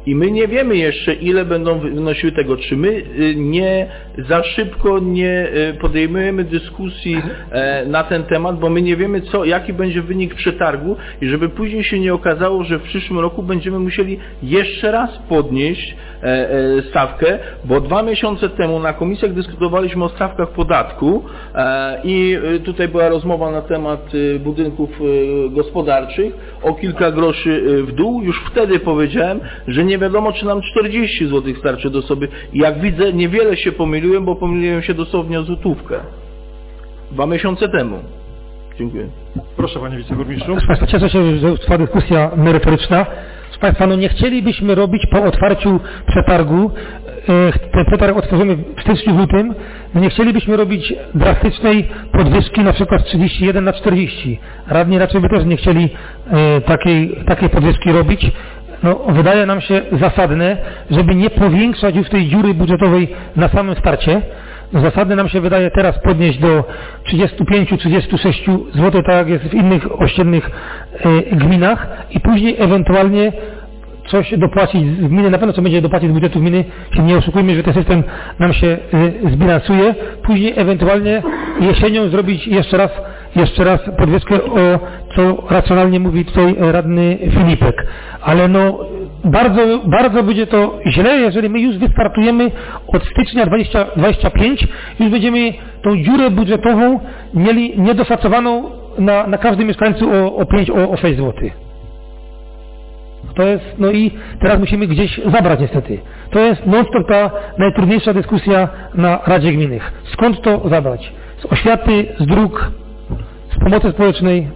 I my nie wiemy jeszcze, ile będą wynosiły tego. Czy my nie za szybko nie podejmujemy dyskusji na ten temat, bo my nie wiemy, co, jaki będzie wynik przetargu i żeby później się nie okazało, że w przyszłym roku będziemy musieli jeszcze raz podnieść stawkę, bo dwa miesiące temu na komisjach dyskutowaliśmy o stawkach podatku i tutaj była rozmowa na temat budynków gospodarczych o kilka groszy w dół. Już wtedy powiedziałem, że nie wiadomo, czy nam czterdzieści złotych starczy do sobie. I jak widzę, niewiele się pomyliłem, bo pomyliłem się dosłownie o złotówkę. Dwa miesiące temu. Dziękuję. Proszę panie wiceburmistrzu. Cieszę się, że trwa dyskusja merytoryczna. Proszę Państwa, no nie chcielibyśmy robić po otwarciu przetargu, ten przetarg otworzymy w styczniu, w lutym, no nie chcielibyśmy robić drastycznej podwyżki na przykład z trzydziestu jeden na czterdzieści. Radni raczej by też nie chcieli takiej, takiej podwyżki robić. No, wydaje nam się zasadne, żeby nie powiększać już tej dziury budżetowej na samym starcie. Zasadne nam się wydaje teraz podnieść do trzydziestu pięciu do trzydziestu sześciu złotych, tak jak jest w innych ościennych y, gminach i później ewentualnie coś dopłacić z gminy, na pewno co będzie dopłacić z budżetu gminy, się nie oszukujmy, że ten system nam się y, zbilansuje, później ewentualnie jesienią zrobić jeszcze raz, jeszcze raz podwyżkę, o co racjonalnie mówi tutaj radny Filipek. Ale no bardzo, bardzo będzie to źle, jeżeli my już wystartujemy od stycznia dwudziestego dwudziestego piątego, już będziemy tą dziurę budżetową mieli niedoszacowaną na, na każdym mieszkańcu o, o pięć, o, o sześć złotych. To jest, no i teraz musimy gdzieś zabrać niestety. To jest non-stop ta najtrudniejsza dyskusja na Radzie Gminnych. Skąd to zabrać? Z oświaty, z dróg, z pomocy społecznej.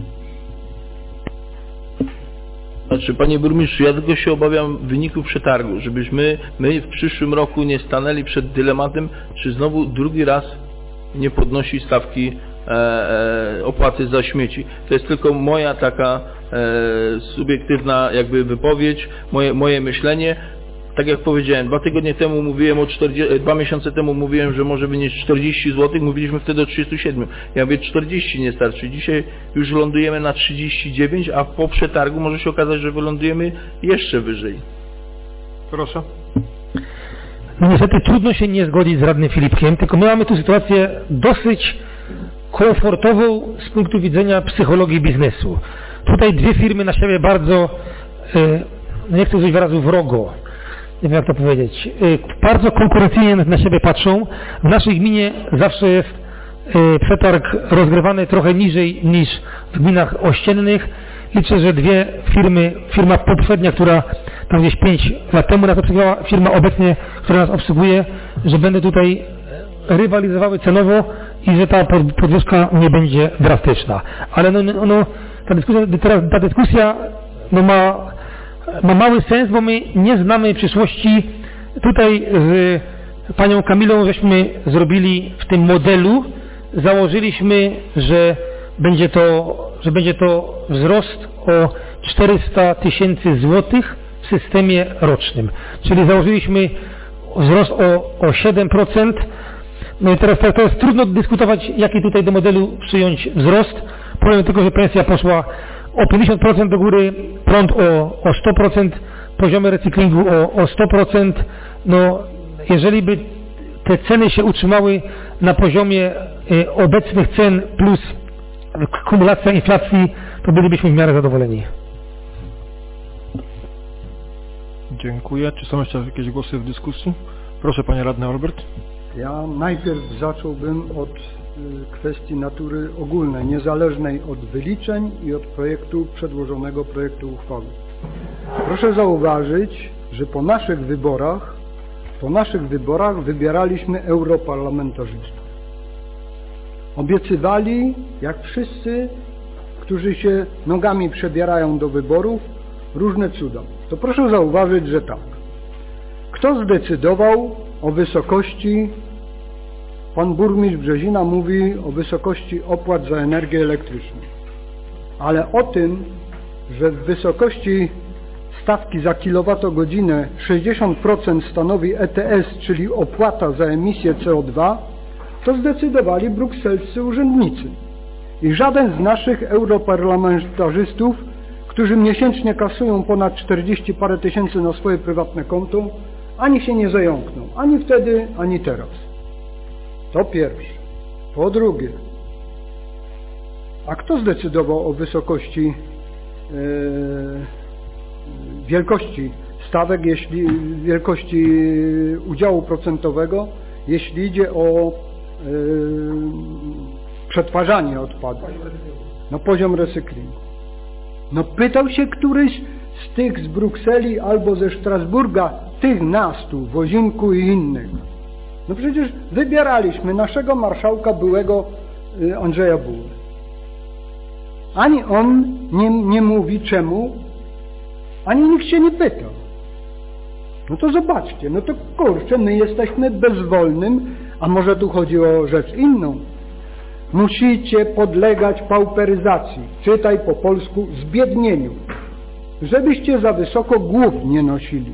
Znaczy, panie burmistrzu, ja tylko się obawiam wyniku przetargu, żebyśmy my w przyszłym roku nie stanęli przed dylematem, czy znowu drugi raz nie podnosi stawki e, e, opłaty za śmieci. To jest tylko moja taka e, subiektywna jakby wypowiedź, moje, moje myślenie. Tak jak powiedziałem, dwa tygodnie temu mówiłem o czterdzieści, dwa miesiące temu mówiłem, że może wynieść czterdzieści złotych, mówiliśmy wtedy o trzydziestu siedmiu. Ja mówię, czterdzieści nie starczy. Dzisiaj już lądujemy na trzydzieści dziewięć, a po przetargu może się okazać, że wylądujemy jeszcze wyżej. Proszę. No niestety trudno się nie zgodzić z radnym Filipkiem, tylko my mamy tu sytuację dosyć komfortową z punktu widzenia psychologii biznesu. Tutaj dwie firmy na siebie bardzo, no nie chcę użyć wyrazu wrogo, nie wiem jak to powiedzieć, bardzo konkurencyjnie na siebie patrzą. W naszej gminie zawsze jest przetarg rozgrywany trochę niżej niż w gminach ościennych. Liczę, że dwie firmy, firma poprzednia, która tam gdzieś pięć lat temu nas obsługiwała, firma obecnie, która nas obsługuje, że będą tutaj rywalizowały cenowo i że ta podwyżka nie będzie drastyczna. Ale no, no, no ta dyskusja, teraz, ta dyskusja no ma, ma mały sens, bo my nie znamy przyszłości. Tutaj z panią Kamilą żeśmy zrobili w tym modelu, założyliśmy, że będzie to, że będzie to wzrost o czterysta tysięcy złotych w systemie rocznym. Czyli założyliśmy wzrost o, o siedem procent. No i teraz to jest trudno dyskutować, jaki tutaj do modelu przyjąć wzrost. Powiem tylko, że pensja poszła o pięćdziesiąt procent do góry, prąd o, o sto procent, poziomy recyklingu o, o sto procent. No, jeżeli by te ceny się utrzymały na poziomie y, obecnych cen plus kumulacja inflacji, to bylibyśmy w miarę zadowoleni. Dziękuję. Czy są jeszcze jakieś głosy w dyskusji? Proszę panie radny Albert. Ja najpierw zacząłbym od y, kwestii natury ogólnej, niezależnej od wyliczeń i od projektu, przedłożonego projektu uchwały. Proszę zauważyć, że po naszych wyborach, po naszych wyborach wybieraliśmy europarlamentarzystów. Obiecywali, jak wszyscy, którzy się nogami przebierają do wyborów, różne cuda. To proszę zauważyć, że tak. Kto zdecydował o wysokości, pan burmistrz Brzezina mówi o wysokości opłat za energię elektryczną. Ale o tym, że w wysokości stawki za kilowatogodzinę sześćdziesiąt procent stanowi E T S, czyli opłata za emisję C O dwa, to zdecydowali brukselscy urzędnicy. I żaden z naszych europarlamentarzystów, którzy miesięcznie kasują ponad czterdzieści parę tysięcy na swoje prywatne konto, ani się nie zająkną, ani wtedy, ani teraz. To pierwsze. Po drugie, a kto zdecydował o wysokości, yy, wielkości stawek, jeśli wielkości udziału procentowego, jeśli idzie o yy, przetwarzanie odpadów? No poziom recyklingu. No pytał się któryś z tych z Brukseli albo ze Strasburga, tych nas tu, Wozinku i innych. No przecież wybieraliśmy naszego marszałka byłego Andrzeja Buły. Ani on nie, nie mówi czemu, ani nikt się nie pytał. No to zobaczcie, no to kurczę, my jesteśmy bezwolnym, a może tu chodzi o rzecz inną. Musicie podlegać pauperyzacji, czytaj po polsku zbiednieniu, żebyście za wysoko głów nie nosili.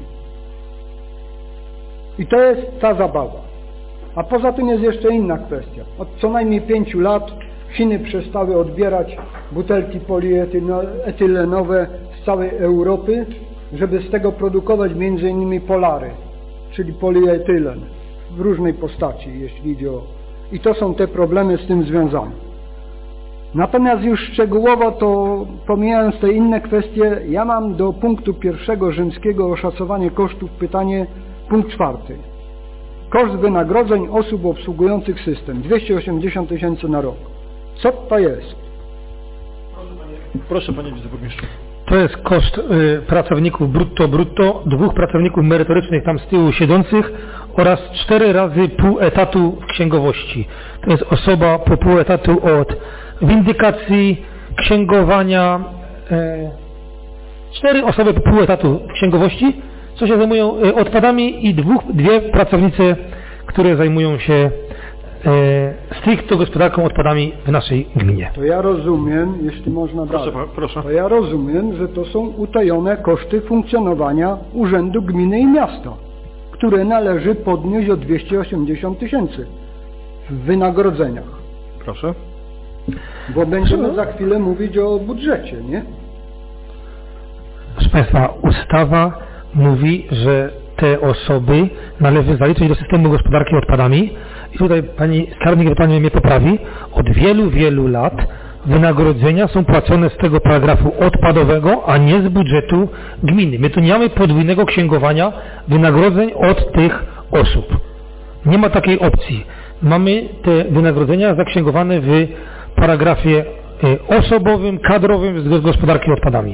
I to jest ta zabawa. A poza tym jest jeszcze inna kwestia. Od co najmniej pięciu lat Chiny przestały odbierać butelki polietylenowe z całej Europy, żeby z tego produkować między innymi polary, czyli polietylen w różnej postaci, jeśli idzie o... I to są te problemy z tym związane. Natomiast już szczegółowo to, pomijając te inne kwestie, ja mam do punktu pierwszego rzymskiego oszacowanie kosztów pytanie, punkt czwarty. Koszt wynagrodzeń osób obsługujących system, dwieście osiemdziesiąt tysięcy na rok. Co to jest? Proszę Panie Wiceburmistrzu. To jest koszt y, pracowników brutto brutto, dwóch pracowników merytorycznych tam z tyłu siedzących oraz cztery razy pół etatu w księgowości. To jest osoba po pół etatu od windykacji, księgowania, y, cztery osoby po pół etatu w księgowości, co się zajmują y, odpadami i dwóch, dwie pracownice, które zajmują się y, stricte gospodarką odpadami w naszej gminie. To ja rozumiem, jeśli można Proszę, dalej, proszę. to ja rozumiem, że to są utajone koszty funkcjonowania Urzędu Gminy i Miasta, które należy podnieść o dwieście osiemdziesiąt tysięcy w wynagrodzeniach. Proszę. Bo będziemy za chwilę mówić o budżecie, nie? Proszę Państwa, ustawa mówi, że te osoby należy zaliczyć do systemu gospodarki odpadami i tutaj Pani Skarbnik Pani mnie poprawi, od wielu, wielu lat wynagrodzenia są płacone z tego paragrafu odpadowego, a nie z budżetu gminy. My tu nie mamy podwójnego księgowania wynagrodzeń od tych osób. Nie ma takiej opcji. Mamy te wynagrodzenia zaksięgowane w paragrafie osobowym, kadrowym z gospodarki odpadami.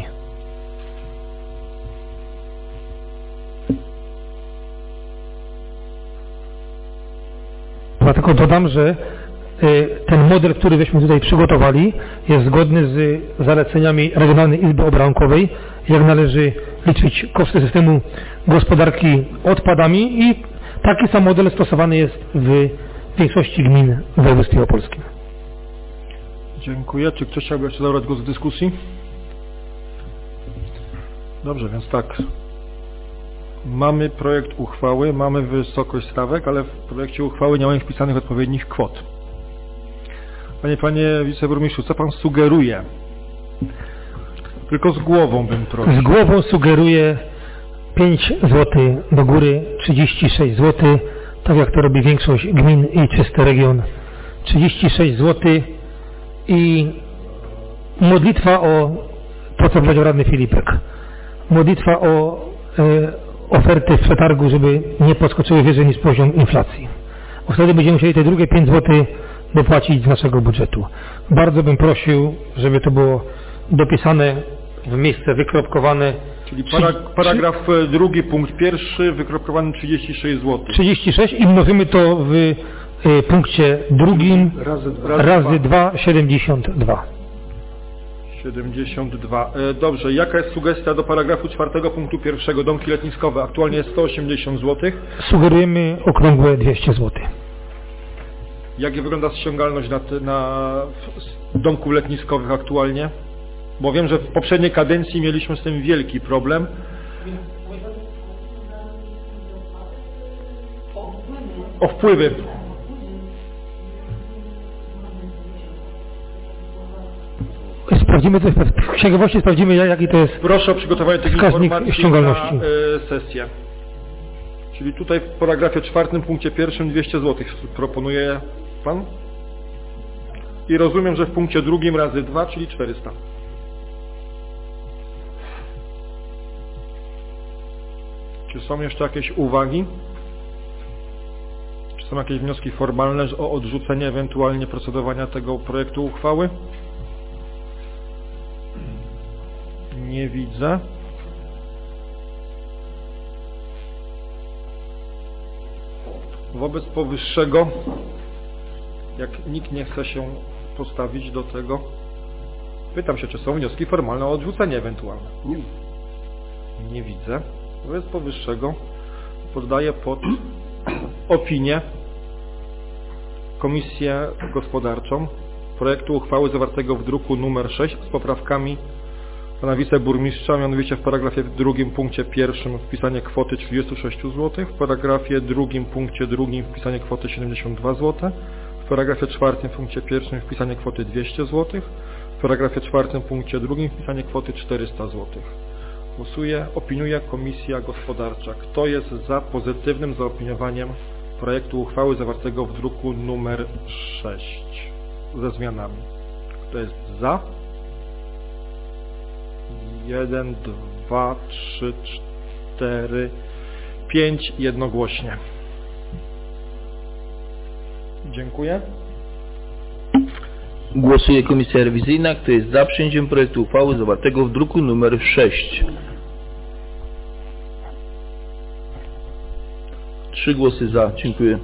Dlatego dodam, że ten model, który żeśmy tutaj przygotowali, jest zgodny z zaleceniami Regionalnej Izby Obrachunkowej, jak należy liczyć koszty systemu gospodarki odpadami i taki sam model stosowany jest w większości gmin w województwie opolskim. Dziękuję. Czy ktoś chciałby jeszcze zabrać głos w dyskusji? Dobrze, więc tak. Mamy projekt uchwały, mamy wysokość stawek, ale w projekcie uchwały nie mamy wpisanych odpowiednich kwot. Panie, panie wiceburmistrzu, co pan sugeruje? Tylko z głową bym prosił. Z głową sugeruję pięć złotych do góry, trzydzieści sześć złotych, tak jak to robi większość gmin i czysty region. trzydzieści sześć złotych i modlitwa o to, co powiedział radny Filipek. Modlitwa o e, oferty w przetargu, żeby nie podskoczyły wyżej niż poziom inflacji. Bo wtedy będziemy musieli te drugie pięć złotych dopłacić z naszego budżetu. Bardzo bym prosił, żeby to było dopisane w miejsce wykropkowane. Czyli para, paragraf drugi, punkt pierwszy, wykropkowany trzydzieści sześć złotych. trzydzieści sześć i mnożymy to w y, punkcie drugim Razy, razy, razy dwa, siedemdziesiąt dwa. siedemdziesiąt dwa. E, dobrze, jaka jest sugestia do paragrafu czwartego, punktu pierwszego? Domki letniskowe aktualnie jest sto osiemdziesiąt złotych. Sugerujemy okrągłe dwieście złotych. Jak wygląda ściągalność na, te, na domków letniskowych aktualnie? Bo wiem, że w poprzedniej kadencji mieliśmy z tym wielki problem. O wpływy. sprawdzimy coś w księgowości, sprawdzimy jaki to jest Proszę o przygotowanie tych wskaźnik informacji ściągalności. na y, sesję. Czyli tutaj w paragrafie czwartym, punkcie pierwszym dwieście złotych proponuje Pan? I rozumiem, że w punkcie drugim razy dwa, czyli czterysta. Czy są jeszcze jakieś uwagi? Czy są jakieś wnioski formalne o odrzucenie ewentualnie procedowania tego projektu uchwały? Nie widzę. Wobec powyższego, jak nikt nie chce się postawić do tego, pytam się, czy są wnioski formalne o odrzucenie ewentualne. Nie. Nie widzę. Wobec powyższego poddaję pod opinię Komisję Gospodarczą projektu uchwały zawartego w druku numer sześć z poprawkami pana wiceburmistrza, mianowicie w paragrafie drugim punkcie pierwszym wpisanie kwoty trzydzieści sześć złotych, w paragrafie drugim punkcie drugim wpisanie kwoty siedemdziesiąt dwa złote, w paragrafie czwartym punkcie pierwszym wpisanie kwoty dwieście złotych, w paragrafie czwartym punkcie drugim wpisanie kwoty czterysta złotych. Głosuje, opiniuje Komisja Gospodarcza. Kto jest za pozytywnym zaopiniowaniem projektu uchwały zawartego w druku numer sześć ze zmianami? Kto jest za? jeden, dwa, trzy, cztery, pięć jednogłośnie. Dziękuję. Głosuje Komisja Rewizyjna. Kto jest za przyjęciem projektu uchwały zawartego w druku numer sześć? Trzy głosy za. Dziękuję.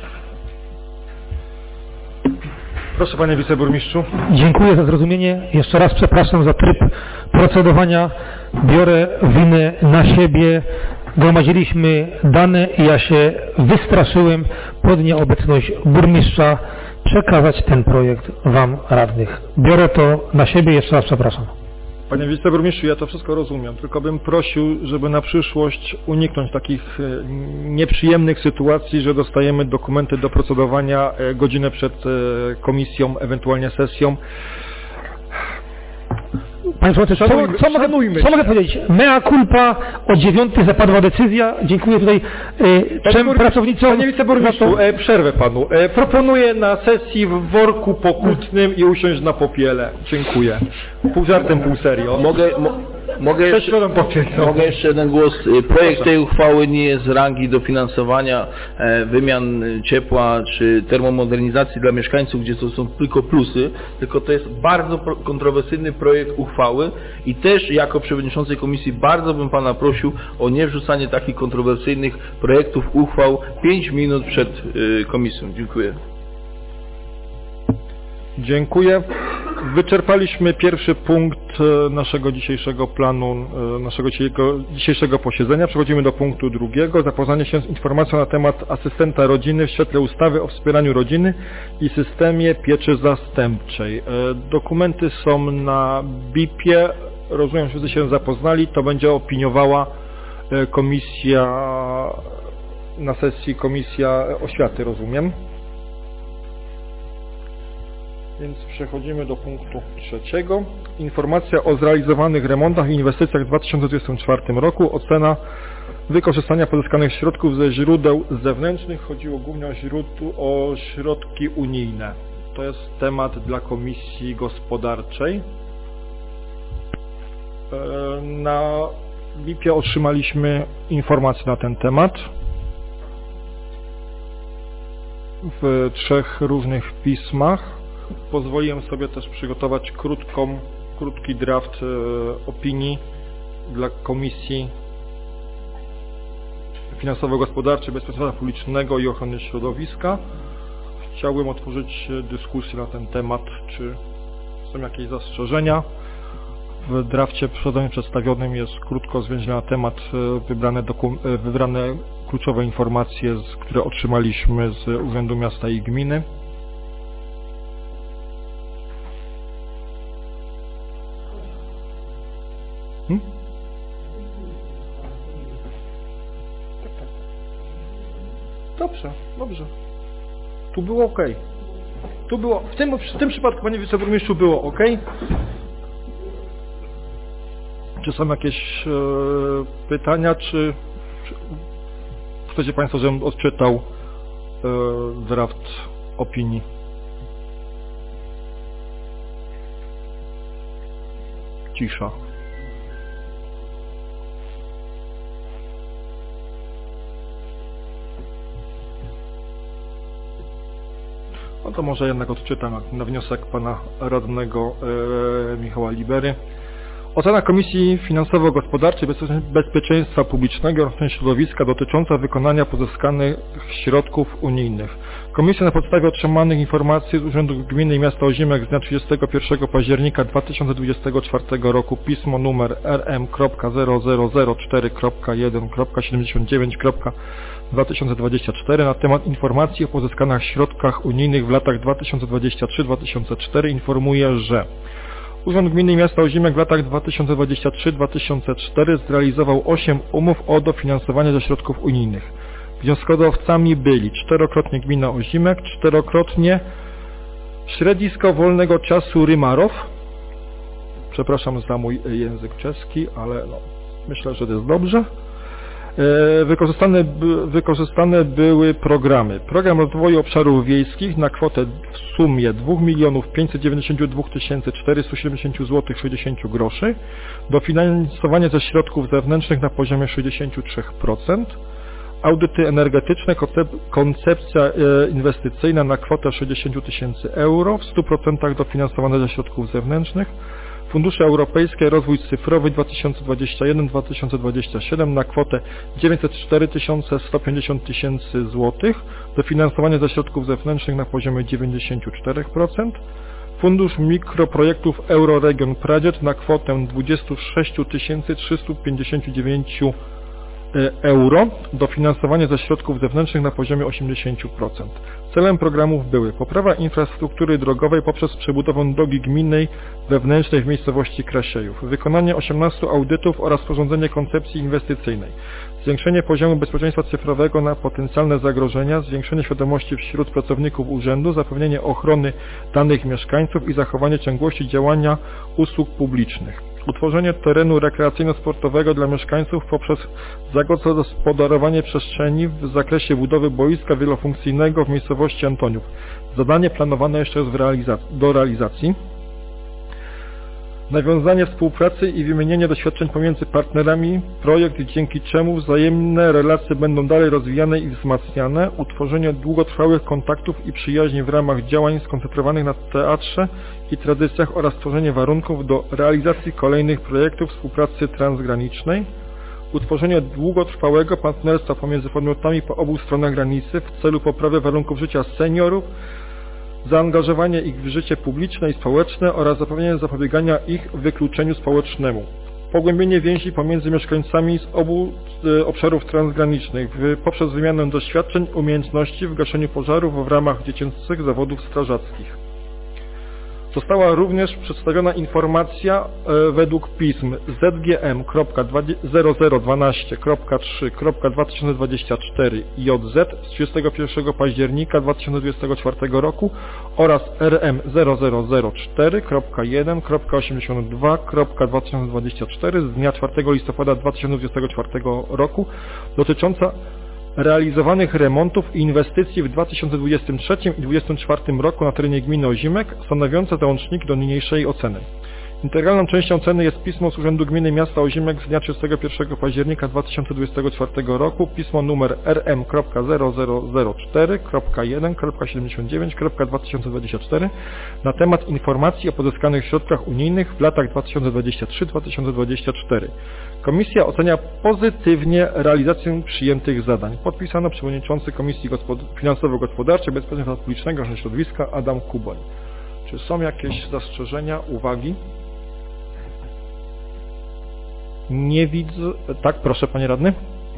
Proszę panie wiceburmistrzu. Dziękuję za zrozumienie. Jeszcze raz przepraszam za tryb procedowania. Biorę winę na siebie. Gromadziliśmy dane i ja się wystraszyłem pod nieobecność burmistrza przekazać ten projekt wam radnych. Biorę to na siebie. Jeszcze raz przepraszam. Panie wiceburmistrzu, ja to wszystko rozumiem, tylko bym prosił, żeby na przyszłość uniknąć takich nieprzyjemnych sytuacji, że dostajemy dokumenty do procedowania godzinę przed komisją, ewentualnie sesją. Panie Przewodniczący, co, co, mogę, co mogę powiedzieć? Mea culpa, o dziewiątej zapadła decyzja. Dziękuję tutaj e, czem pracownicom. Panie wiceburmistrzu, e, przerwę panu. E, proponuję na sesji w worku pokutnym i usiąść na popiele. Dziękuję. Pół żartem, pół serio. Mogę, mo, mogę, jeszcze, mogę jeszcze jeden głos. Projekt tej uchwały nie jest z rangi dofinansowania e, wymian ciepła czy termomodernizacji dla mieszkańców, gdzie to są tylko plusy, tylko to jest bardzo kontrowersyjny projekt uchwały i też jako przewodniczący komisji bardzo bym pana prosił o nie wrzucanie takich kontrowersyjnych projektów uchwał pięć minut przed y, komisją. Dziękuję. Dziękuję. Wyczerpaliśmy pierwszy punkt naszego dzisiejszego planu, naszego dzisiejszego posiedzenia. Przechodzimy do punktu drugiego. Zapoznanie się z informacją na temat asystenta rodziny w świetle ustawy o wspieraniu rodziny i systemie pieczy zastępczej. Dokumenty są na bipie. Rozumiem, że wszyscy się zapoznali. To będzie opiniowała komisja na sesji Komisja Oświaty, rozumiem. Więc przechodzimy do punktu trzeciego. Informacja o zrealizowanych remontach i inwestycjach w dwa tysiące dwudziestym czwartym roku. Ocena wykorzystania pozyskanych środków ze źródeł zewnętrznych. Chodziło głównie o, źródł, o środki unijne. To jest temat dla Komisji Gospodarczej. Na bipie otrzymaliśmy informacje na ten temat w trzech różnych pismach. Pozwoliłem sobie też przygotować krótką, krótki draft e, opinii dla Komisji Finansowo-Gospodarczej, Bezpieczeństwa Publicznego i Ochrony Środowiska. Chciałbym otworzyć dyskusję na ten temat, czy są jakieś zastrzeżenia. W drafcie przedstawionym jest krótko zwięźle na temat wybrane, wybrane kluczowe informacje, które otrzymaliśmy z Urzędu Miasta i Gminy. Hmm? Tak, tak. Dobrze, dobrze. Tu było ok. Tu było, w tym, w tym przypadku, panie wiceburmistrzu, było ok. Czy są jakieś e, pytania, czy, czy chcecie Państwo, żebym odczytał e, draft opinii? Cisza. No to może jednak odczytam na wniosek pana radnego e, Michała Libery. Ocena Komisji Finansowo-Gospodarczej Bezpieczeństwa Publicznego oraz Ochrony Środowiska dotycząca wykonania pozyskanych środków unijnych. Komisja na podstawie otrzymanych informacji z Urzędu Gminy i Miasta Ozimiek z dnia trzydziestego pierwszego października dwa tysiące dwudziestego czwartego roku pismo numer R M zero zero zero cztery jeden siedemdziesiąt dziewięć dwa tysiące dwadzieścia cztery na temat informacji o pozyskanych środkach unijnych w latach dwa tysiące dwudziestym trzecim do dwa tysiące czwartego informuje, że Urząd Gminy i Miasta Ozimiek w latach dwa tysiące dwudziestym trzecim do dwa tysiące czwartego zrealizował osiem umów o dofinansowanie ze środków unijnych. Wnioskodawcami byli czterokrotnie Gmina Ozimiek, czterokrotnie Środowisko Wolnego Czasu Rymarow. Przepraszam za mój język czeski, ale no, myślę, że to jest dobrze. Wykorzystane, wykorzystane były programy. Program Rozwoju Obszarów Wiejskich na kwotę w sumie dwa miliony pięćset dziewięćdziesiąt dwa tysiące czterysta siedemdziesiąt złotych sześćdziesiąt groszy, dofinansowanie ze środków zewnętrznych na poziomie sześćdziesiąt trzy procent, audyty energetyczne, koncepcja inwestycyjna na kwotę sześćdziesiąt tysięcy euro, w stu procentach dofinansowane ze środków zewnętrznych, Fundusze Europejskie Rozwój Cyfrowy dwa tysiące dwudziesty pierwszy do dwa tysiące dwudziestego siódmego na kwotę dziewięćset cztery tysiące sto pięćdziesiąt tysięcy złotych, dofinansowanie ze środków zewnętrznych na poziomie dziewięćdziesiąt cztery procent, Fundusz Mikroprojektów Euroregion Project na kwotę dwadzieścia sześć tysięcy trzysta pięćdziesiąt dziewięć euro, dofinansowanie ze środków zewnętrznych na poziomie osiemdziesiąt procent. Celem programów były poprawa infrastruktury drogowej poprzez przebudowę drogi gminnej wewnętrznej w miejscowości Krasiejów, wykonanie osiemnastu audytów oraz sporządzenie koncepcji inwestycyjnej, zwiększenie poziomu bezpieczeństwa cyfrowego na potencjalne zagrożenia, zwiększenie świadomości wśród pracowników urzędu, zapewnienie ochrony danych mieszkańców i zachowanie ciągłości działania usług publicznych. Utworzenie terenu rekreacyjno-sportowego dla mieszkańców poprzez zagospodarowanie przestrzeni w zakresie budowy boiska wielofunkcyjnego w miejscowości Antoniów. Zadanie planowane jeszcze jest w realizac- do realizacji. Nawiązanie współpracy i wymienienie doświadczeń pomiędzy partnerami, projekt, dzięki czemu wzajemne relacje będą dalej rozwijane i wzmacniane, utworzenie długotrwałych kontaktów i przyjaźni w ramach działań skoncentrowanych na teatrze i tradycjach oraz tworzenie warunków do realizacji kolejnych projektów współpracy transgranicznej, utworzenie długotrwałego partnerstwa pomiędzy podmiotami po obu stronach granicy w celu poprawy warunków życia seniorów, zaangażowanie ich w życie publiczne i społeczne oraz zapewnienie zapobiegania ich wykluczeniu społecznemu. Pogłębienie więzi pomiędzy mieszkańcami z obu e, obszarów transgranicznych w, poprzez wymianę doświadczeń, umiejętności w gaszeniu pożarów w ramach dziecięcych zawodów strażackich. Została również przedstawiona informacja e, według pism Z G M zero zero dwanaście trzy dwa tysiące dwadzieścia cztery J Z z trzydziestego pierwszego października dwa tysiące dwudziestego czwartego roku oraz R M zero zero zero cztery jeden osiemdziesiąt dwa dwa tysiące dwadzieścia cztery z dnia czwartego listopada dwa tysiące dwudziestego czwartego roku dotycząca realizowanych remontów i inwestycji w dwa tysiące dwudziestym trzecim i dwa tysiące dwudziestym czwartym roku na terenie gminy Ozimiek, stanowiące załącznik do niniejszej oceny. Integralną częścią oceny jest pismo z Urzędu Gminy i Miasta Ozimiek z dnia trzydziestego pierwszego października dwa tysiące dwudziestego czwartego roku, pismo numer R M zero zero zero cztery jeden siedemdziesiąt dziewięć dwa tysiące dwudziesty czwarty na temat informacji o pozyskanych środkach unijnych w latach dwa tysiące dwudziestym trzecim do dwa tysiące dwudziestego czwartego. Komisja ocenia pozytywnie realizację przyjętych zadań. Podpisano przewodniczący Komisji Gospod- Finansowo-Gospodarczej Bezpieczeństwa Publicznego i Ochrony Środowiska Adam Kuboń. Czy są jakieś zastrzeżenia, uwagi? Nie widzę. Tak, proszę panie radny.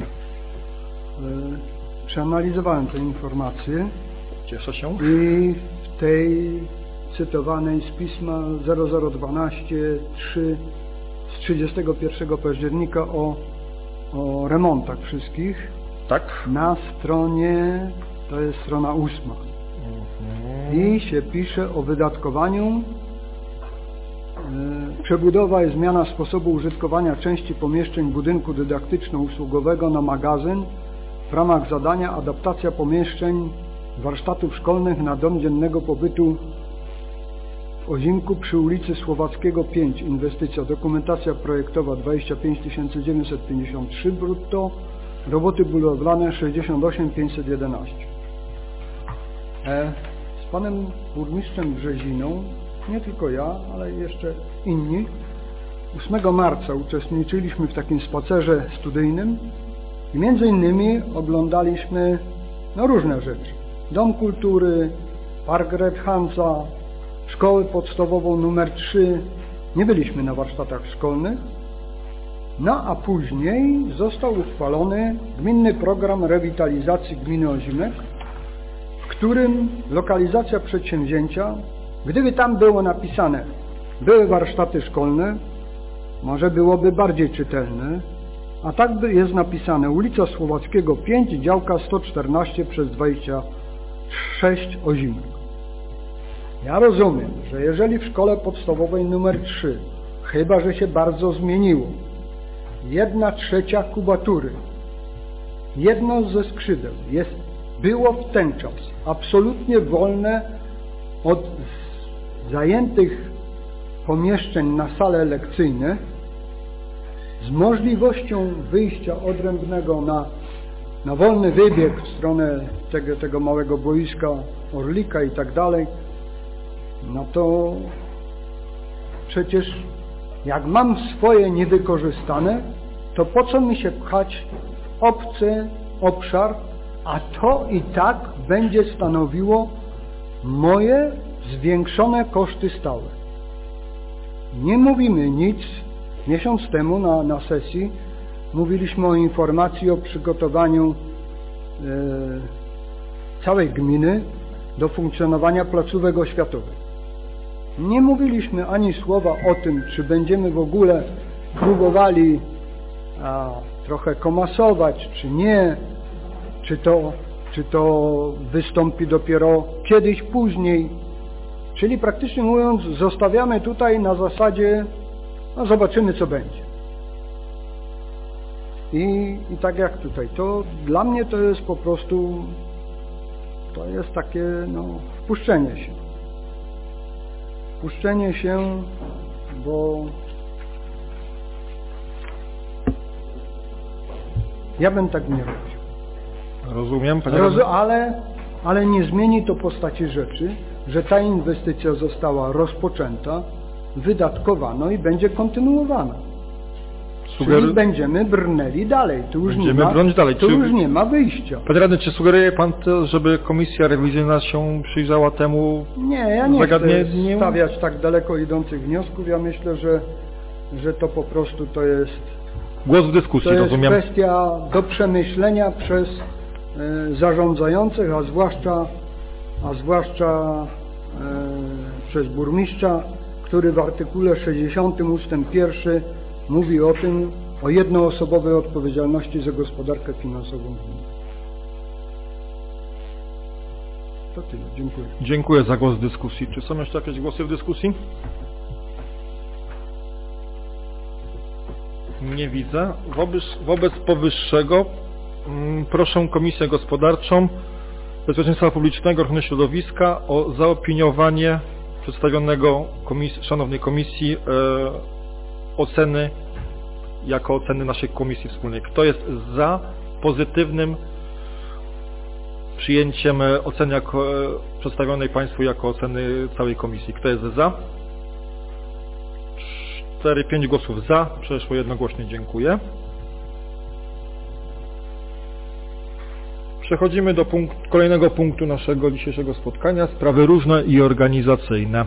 Przeanalizowałem te informacje. Cieszę się. I w tej cytowanej z pisma zero zero dwanaście trzy z trzydziestego pierwszego października o, o remontach wszystkich. Tak. Na stronie, to jest strona ósma. I się pisze o wydatkowaniu przebudowa i zmiana sposobu użytkowania części pomieszczeń budynku dydaktyczno-usługowego na magazyn w ramach zadania adaptacja pomieszczeń warsztatów szkolnych na dom dziennego pobytu w Ozimku przy ulicy Słowackiego pięć. Inwestycja, dokumentacja projektowa dwadzieścia pięć tysięcy dziewięćset pięćdziesiąt trzy brutto, roboty budowlane sześćdziesiąt osiem tysięcy pięćset jedenaście. E, z panem burmistrzem Brzeziną, nie tylko ja, ale jeszcze inni, ósmego marca uczestniczyliśmy w takim spacerze studyjnym i między innymi oglądaliśmy no, różne rzeczy. Dom Kultury, Park Red Hansa, Szkołę Podstawową numer trzy. Nie byliśmy na warsztatach szkolnych. No a później został uchwalony gminny program rewitalizacji gminy Ozimek, w którym lokalizacja przedsięwzięcia, gdyby tam było napisane były warsztaty szkolne, może byłoby bardziej czytelne, a tak jest napisane ulica Słowackiego pięć, działka sto czternaście przez dwadzieścia sześć Ozimek. Ja rozumiem, że jeżeli w szkole podstawowej numer trzy, chyba że się bardzo zmieniło, jedna trzecia kubatury, jedno ze skrzydeł jest, było w ten czas absolutnie wolne od zajętych pomieszczeń na sale lekcyjne, z możliwością wyjścia odrębnego na, na wolny wybieg w stronę tego, tego małego boiska Orlika i tak dalej, no to przecież jak mam swoje niewykorzystane, to po co mi się pchać w obcy obszar, a to i tak będzie stanowiło moje zwiększone koszty stałe. Nie mówimy nic. Miesiąc temu na, na sesji mówiliśmy o informacji o przygotowaniu e, całej gminy do funkcjonowania placówek oświatowych. Nie mówiliśmy ani słowa o tym, czy będziemy w ogóle próbowali a, trochę komasować, czy nie, czy to, czy to wystąpi dopiero kiedyś później. Czyli praktycznie mówiąc, zostawiamy tutaj na zasadzie, no zobaczymy co będzie. I, i tak jak tutaj, to dla mnie to jest po prostu, to jest takie no, wpuszczenie się. Wpuszczenie się, bo ja bym tak nie robił. Rozumiem, panie Roz, ale, ale nie zmieni to postaci rzeczy, że ta inwestycja została rozpoczęta, wydatkowano i będzie kontynuowana. Sugeru... Czyli będziemy brnęli dalej. Tu już, będziemy nie, ma, brnąć dalej. tu czy... już nie ma wyjścia. Panie radny, czy sugeruje pan to, żeby komisja rewizyjna się przyjrzała temu? Nie, ja nie zagadnieniu? chcę stawiać tak daleko idących wniosków. Ja myślę, że, że to po prostu to jest, głos w dyskusji, to jest rozumiem. kwestia do przemyślenia przez y, zarządzających, a zwłaszcza, a zwłaszcza y, przez burmistrza, który w artykule sześćdziesiątym ustęp pierwszy mówi o tym, o jednoosobowej odpowiedzialności za gospodarkę finansową gminy. To tyle. Dziękuję. Dziękuję za głos w dyskusji. Czy są jeszcze jakieś głosy w dyskusji? Nie widzę. Wobec, wobec powyższego mm, proszę Komisję Gospodarczą Bezpieczeństwa Publicznego, Ochrony Środowiska o zaopiniowanie przedstawionego komis szanownej komisji e, oceny jako oceny naszej komisji wspólnej. Kto jest za pozytywnym przyjęciem oceny jako, przedstawionej Państwu jako oceny całej komisji? Kto jest za? cztery pięć głosów za, przeszło jednogłośnie, dziękuję. Przechodzimy do punkt, kolejnego punktu naszego dzisiejszego spotkania, sprawy różne i organizacyjne.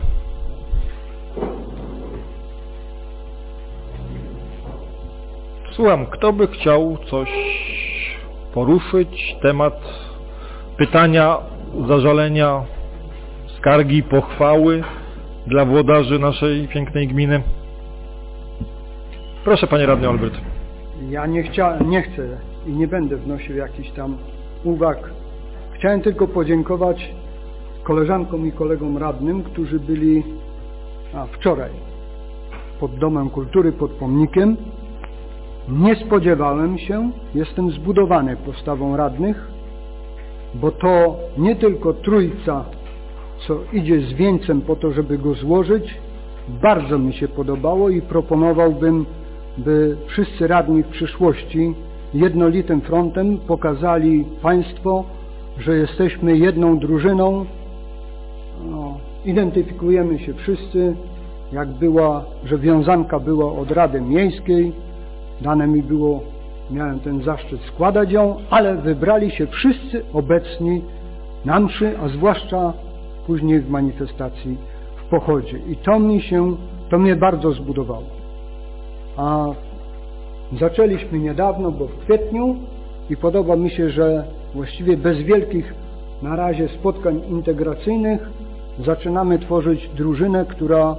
Słucham, kto by chciał coś poruszyć, temat, pytania, zażalenia, skargi, pochwały dla włodarzy naszej pięknej gminy? Proszę, panie radny Albert. Ja nie, chcia, nie chcę i nie będę wnosił jakichś tam uwag. Chciałem tylko podziękować koleżankom i kolegom radnym, którzy byli a, wczoraj pod Domem Kultury, pod pomnikiem. Nie spodziewałem się, jestem zbudowany postawą radnych, bo to nie tylko trójca, co idzie z wieńcem po to, żeby go złożyć, bardzo mi się podobało i proponowałbym, by wszyscy radni w przyszłości jednolitym frontem pokazali Państwo, że jesteśmy jedną drużyną, no, identyfikujemy się wszyscy, jak była, że wiązanka była od Rady Miejskiej, dane mi było, miałem ten zaszczyt składać ją, ale wybrali się wszyscy obecni na mszy, a zwłaszcza później w manifestacji w pochodzie. I to mi się, to mnie bardzo zbudowało. A zaczęliśmy niedawno, bo w kwietniu i podoba mi się, że właściwie bez wielkich na razie spotkań integracyjnych zaczynamy tworzyć drużynę, która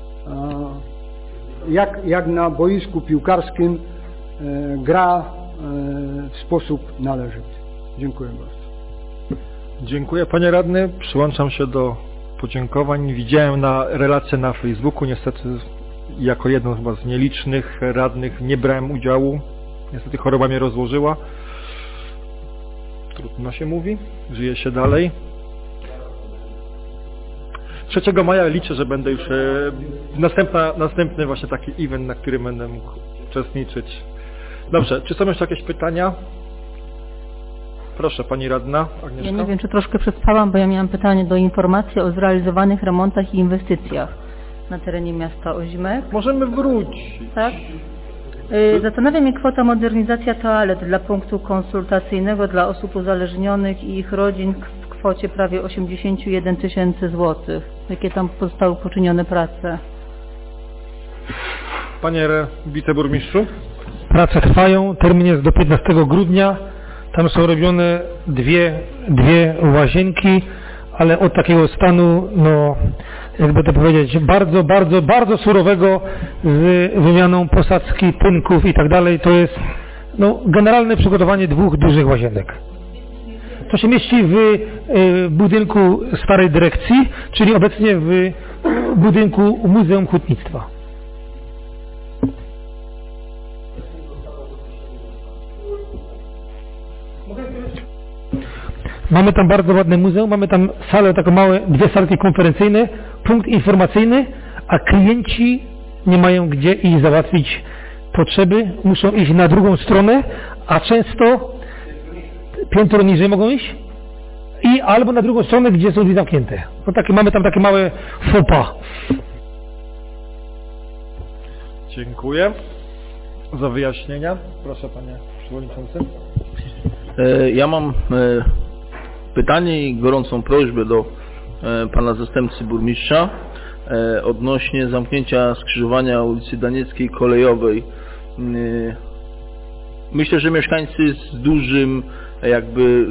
jak, jak na boisku piłkarskim gra w sposób należyty. Dziękuję bardzo. Dziękuję panie radny. Przyłączam się do podziękowań. Widziałem na relację na Facebooku. Niestety jako jedną chyba z nielicznych radnych nie brałem udziału. Niestety choroba mnie rozłożyła. Trudno się mówi. Żyje się dalej. trzeciego maja liczę, że będę już e, następna, następny właśnie taki event, na którym będę mógł uczestniczyć. Dobrze, czy są jeszcze jakieś pytania? Proszę, pani radna Agnieszka. Ja nie wiem, czy troszkę przespałam, bo ja miałam pytanie do informacji o zrealizowanych remontach i inwestycjach na terenie miasta Ozimy. Możemy wrócić. Tak? Yy, zastanawia mnie kwota modernizacja toalet dla punktu konsultacyjnego dla osób uzależnionych i ich rodzin w kwocie prawie osiemdziesiąt jeden tysięcy złotych. Jakie tam zostały poczynione prace? Panie wiceburmistrzu. Prace trwają, termin jest do piętnastego grudnia. Tam są robione dwie, dwie łazienki, ale od takiego stanu, no, jakby to powiedzieć, bardzo, bardzo, bardzo surowego z wymianą posadzki, tynków i tak dalej, to jest no, generalne przygotowanie dwóch dużych łazienek. To się mieści w y, budynku starej dyrekcji, czyli obecnie w budynku Muzeum Hutnictwa. Mamy tam bardzo ładne muzeum, mamy tam salę, taką małe, dwie salki konferencyjne, punkt informacyjny, a klienci nie mają gdzie iść załatwić potrzeby, muszą iść na drugą stronę, a często piętro niżej mogą iść i albo na drugą stronę, gdzie są drzwi zamknięte. No takie, mamy tam takie małe faux pas. Dziękuję za wyjaśnienia. Proszę panie przewodniczący. Ja mam pytanie i gorącą prośbę do pana zastępcy burmistrza odnośnie zamknięcia skrzyżowania ulicy Danieckiej Kolejowej. Myślę, że mieszkańcy z dużym jakby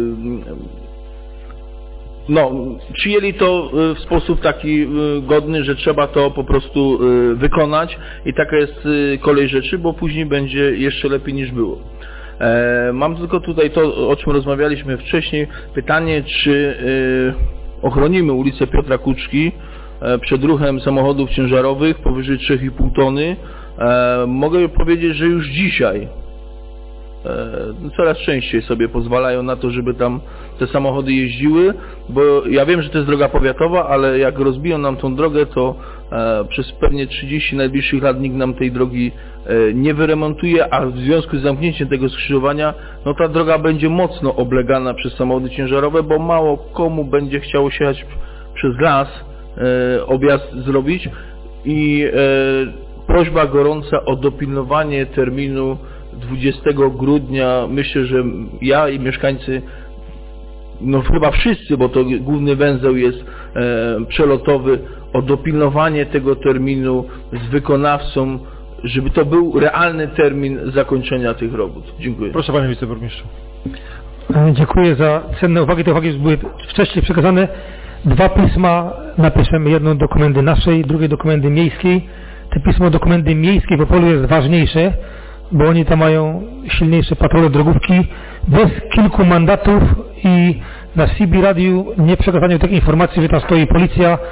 no, przyjęli to w sposób taki godny, że trzeba to po prostu wykonać i taka jest kolej rzeczy, bo później będzie jeszcze lepiej niż było. Mam tylko tutaj to, o czym rozmawialiśmy wcześniej, pytanie, czy ochronimy ulicę Piotra Kuczki przed ruchem samochodów ciężarowych powyżej trzy i pół tony. Mogę powiedzieć, że już dzisiaj coraz częściej sobie pozwalają na to, żeby tam te samochody jeździły, bo ja wiem, że to jest droga powiatowa, ale jak rozbiją nam tą drogę, to e, przez pewnie trzydzieści najbliższych lat nikt nam tej drogi e, nie wyremontuje, a w związku z zamknięciem tego skrzyżowania, no ta droga będzie mocno oblegana przez samochody ciężarowe, bo mało komu będzie chciało się jechać przez las, e, objazd zrobić i e, prośba gorąca o dopilnowanie terminu dwudziestego grudnia. Myślę, że ja i mieszkańcy, no chyba wszyscy, bo to główny węzeł jest e, przelotowy, o dopilnowanie tego terminu z wykonawcą, żeby to był realny termin zakończenia tych robót. Dziękuję. Proszę panie wiceburmistrzu. Dziękuję za cenne uwagi. Te uwagi już były wcześniej przekazane. Dwa pisma napiszemy, jedną do komendy naszej, drugie do komendy miejskiej. Te pismo do komendy miejskiej w Opolu jest ważniejsze, bo oni tam mają silniejsze patrole drogówki. Bez kilku mandatów i na C B Radiu nie przekazaniu tych informacji, że tam stoi policja,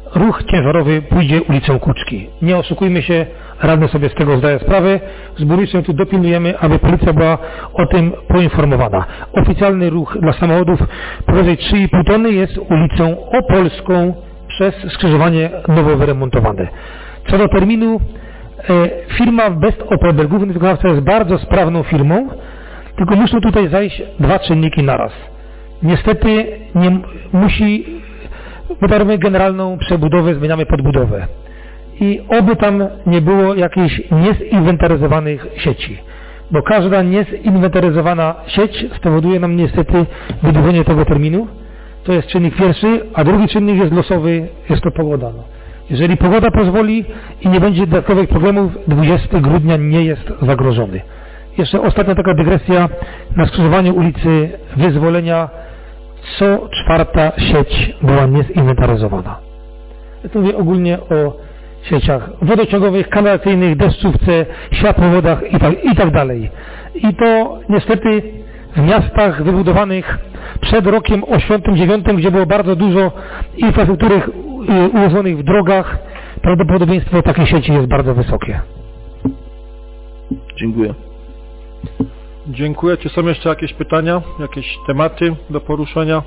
ruch ciężarowy pójdzie ulicą Kuczki. Nie oszukujmy się, radny sobie z tego zdaje sprawę. Z burmistrzem tu dopilnujemy, aby policja była o tym poinformowana. Oficjalny ruch dla samochodów powyżej trzy i pół tony jest ulicą Opolską przez skrzyżowanie nowo wyremontowane. Co do terminu, firma Best Opel, główny wykonawca, jest bardzo sprawną firmą, tylko muszą tutaj zajść dwa czynniki naraz. Niestety nie musi, my robimy generalną przebudowę, zmieniamy podbudowę. I oby tam nie było jakichś niezinwentaryzowanych sieci, bo każda niezinwentaryzowana sieć spowoduje nam niestety wydłużenie tego terminu. To jest czynnik pierwszy, a drugi czynnik jest losowy, jest to pogoda. No. Jeżeli pogoda pozwoli i nie będzie dodatkowych problemów, dwudziestego grudnia nie jest zagrożony. Jeszcze ostatnia taka dygresja. Na skrzyżowaniu ulicy Wyzwolenia co czwarta sieć była niezinwentaryzowana. Ja tu mówię ogólnie o sieciach wodociągowych, kanalizacyjnych, deszczówce, światłowodach i tak, i tak dalej. I to niestety w miastach wybudowanych przed rokiem osiemdziesiątym dziewiątym, gdzie było bardzo dużo infrastruktury ułożonych w drogach, prawdopodobieństwo takiej sieci jest bardzo wysokie. Dziękuję. Dziękuję. Czy są jeszcze jakieś pytania, jakieś tematy do poruszenia?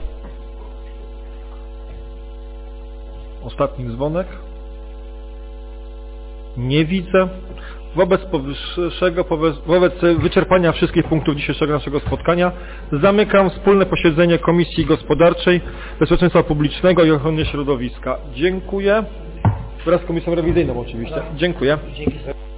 Ostatni dzwonek. Nie widzę. Wobec powyższego, wobec wyczerpania wszystkich punktów dzisiejszego naszego spotkania zamykam wspólne posiedzenie Komisji Gospodarczej, Bezpieczeństwa Publicznego i Ochrony Środowiska. Dziękuję. Wraz z Komisją Rewizyjną oczywiście. Dziękuję.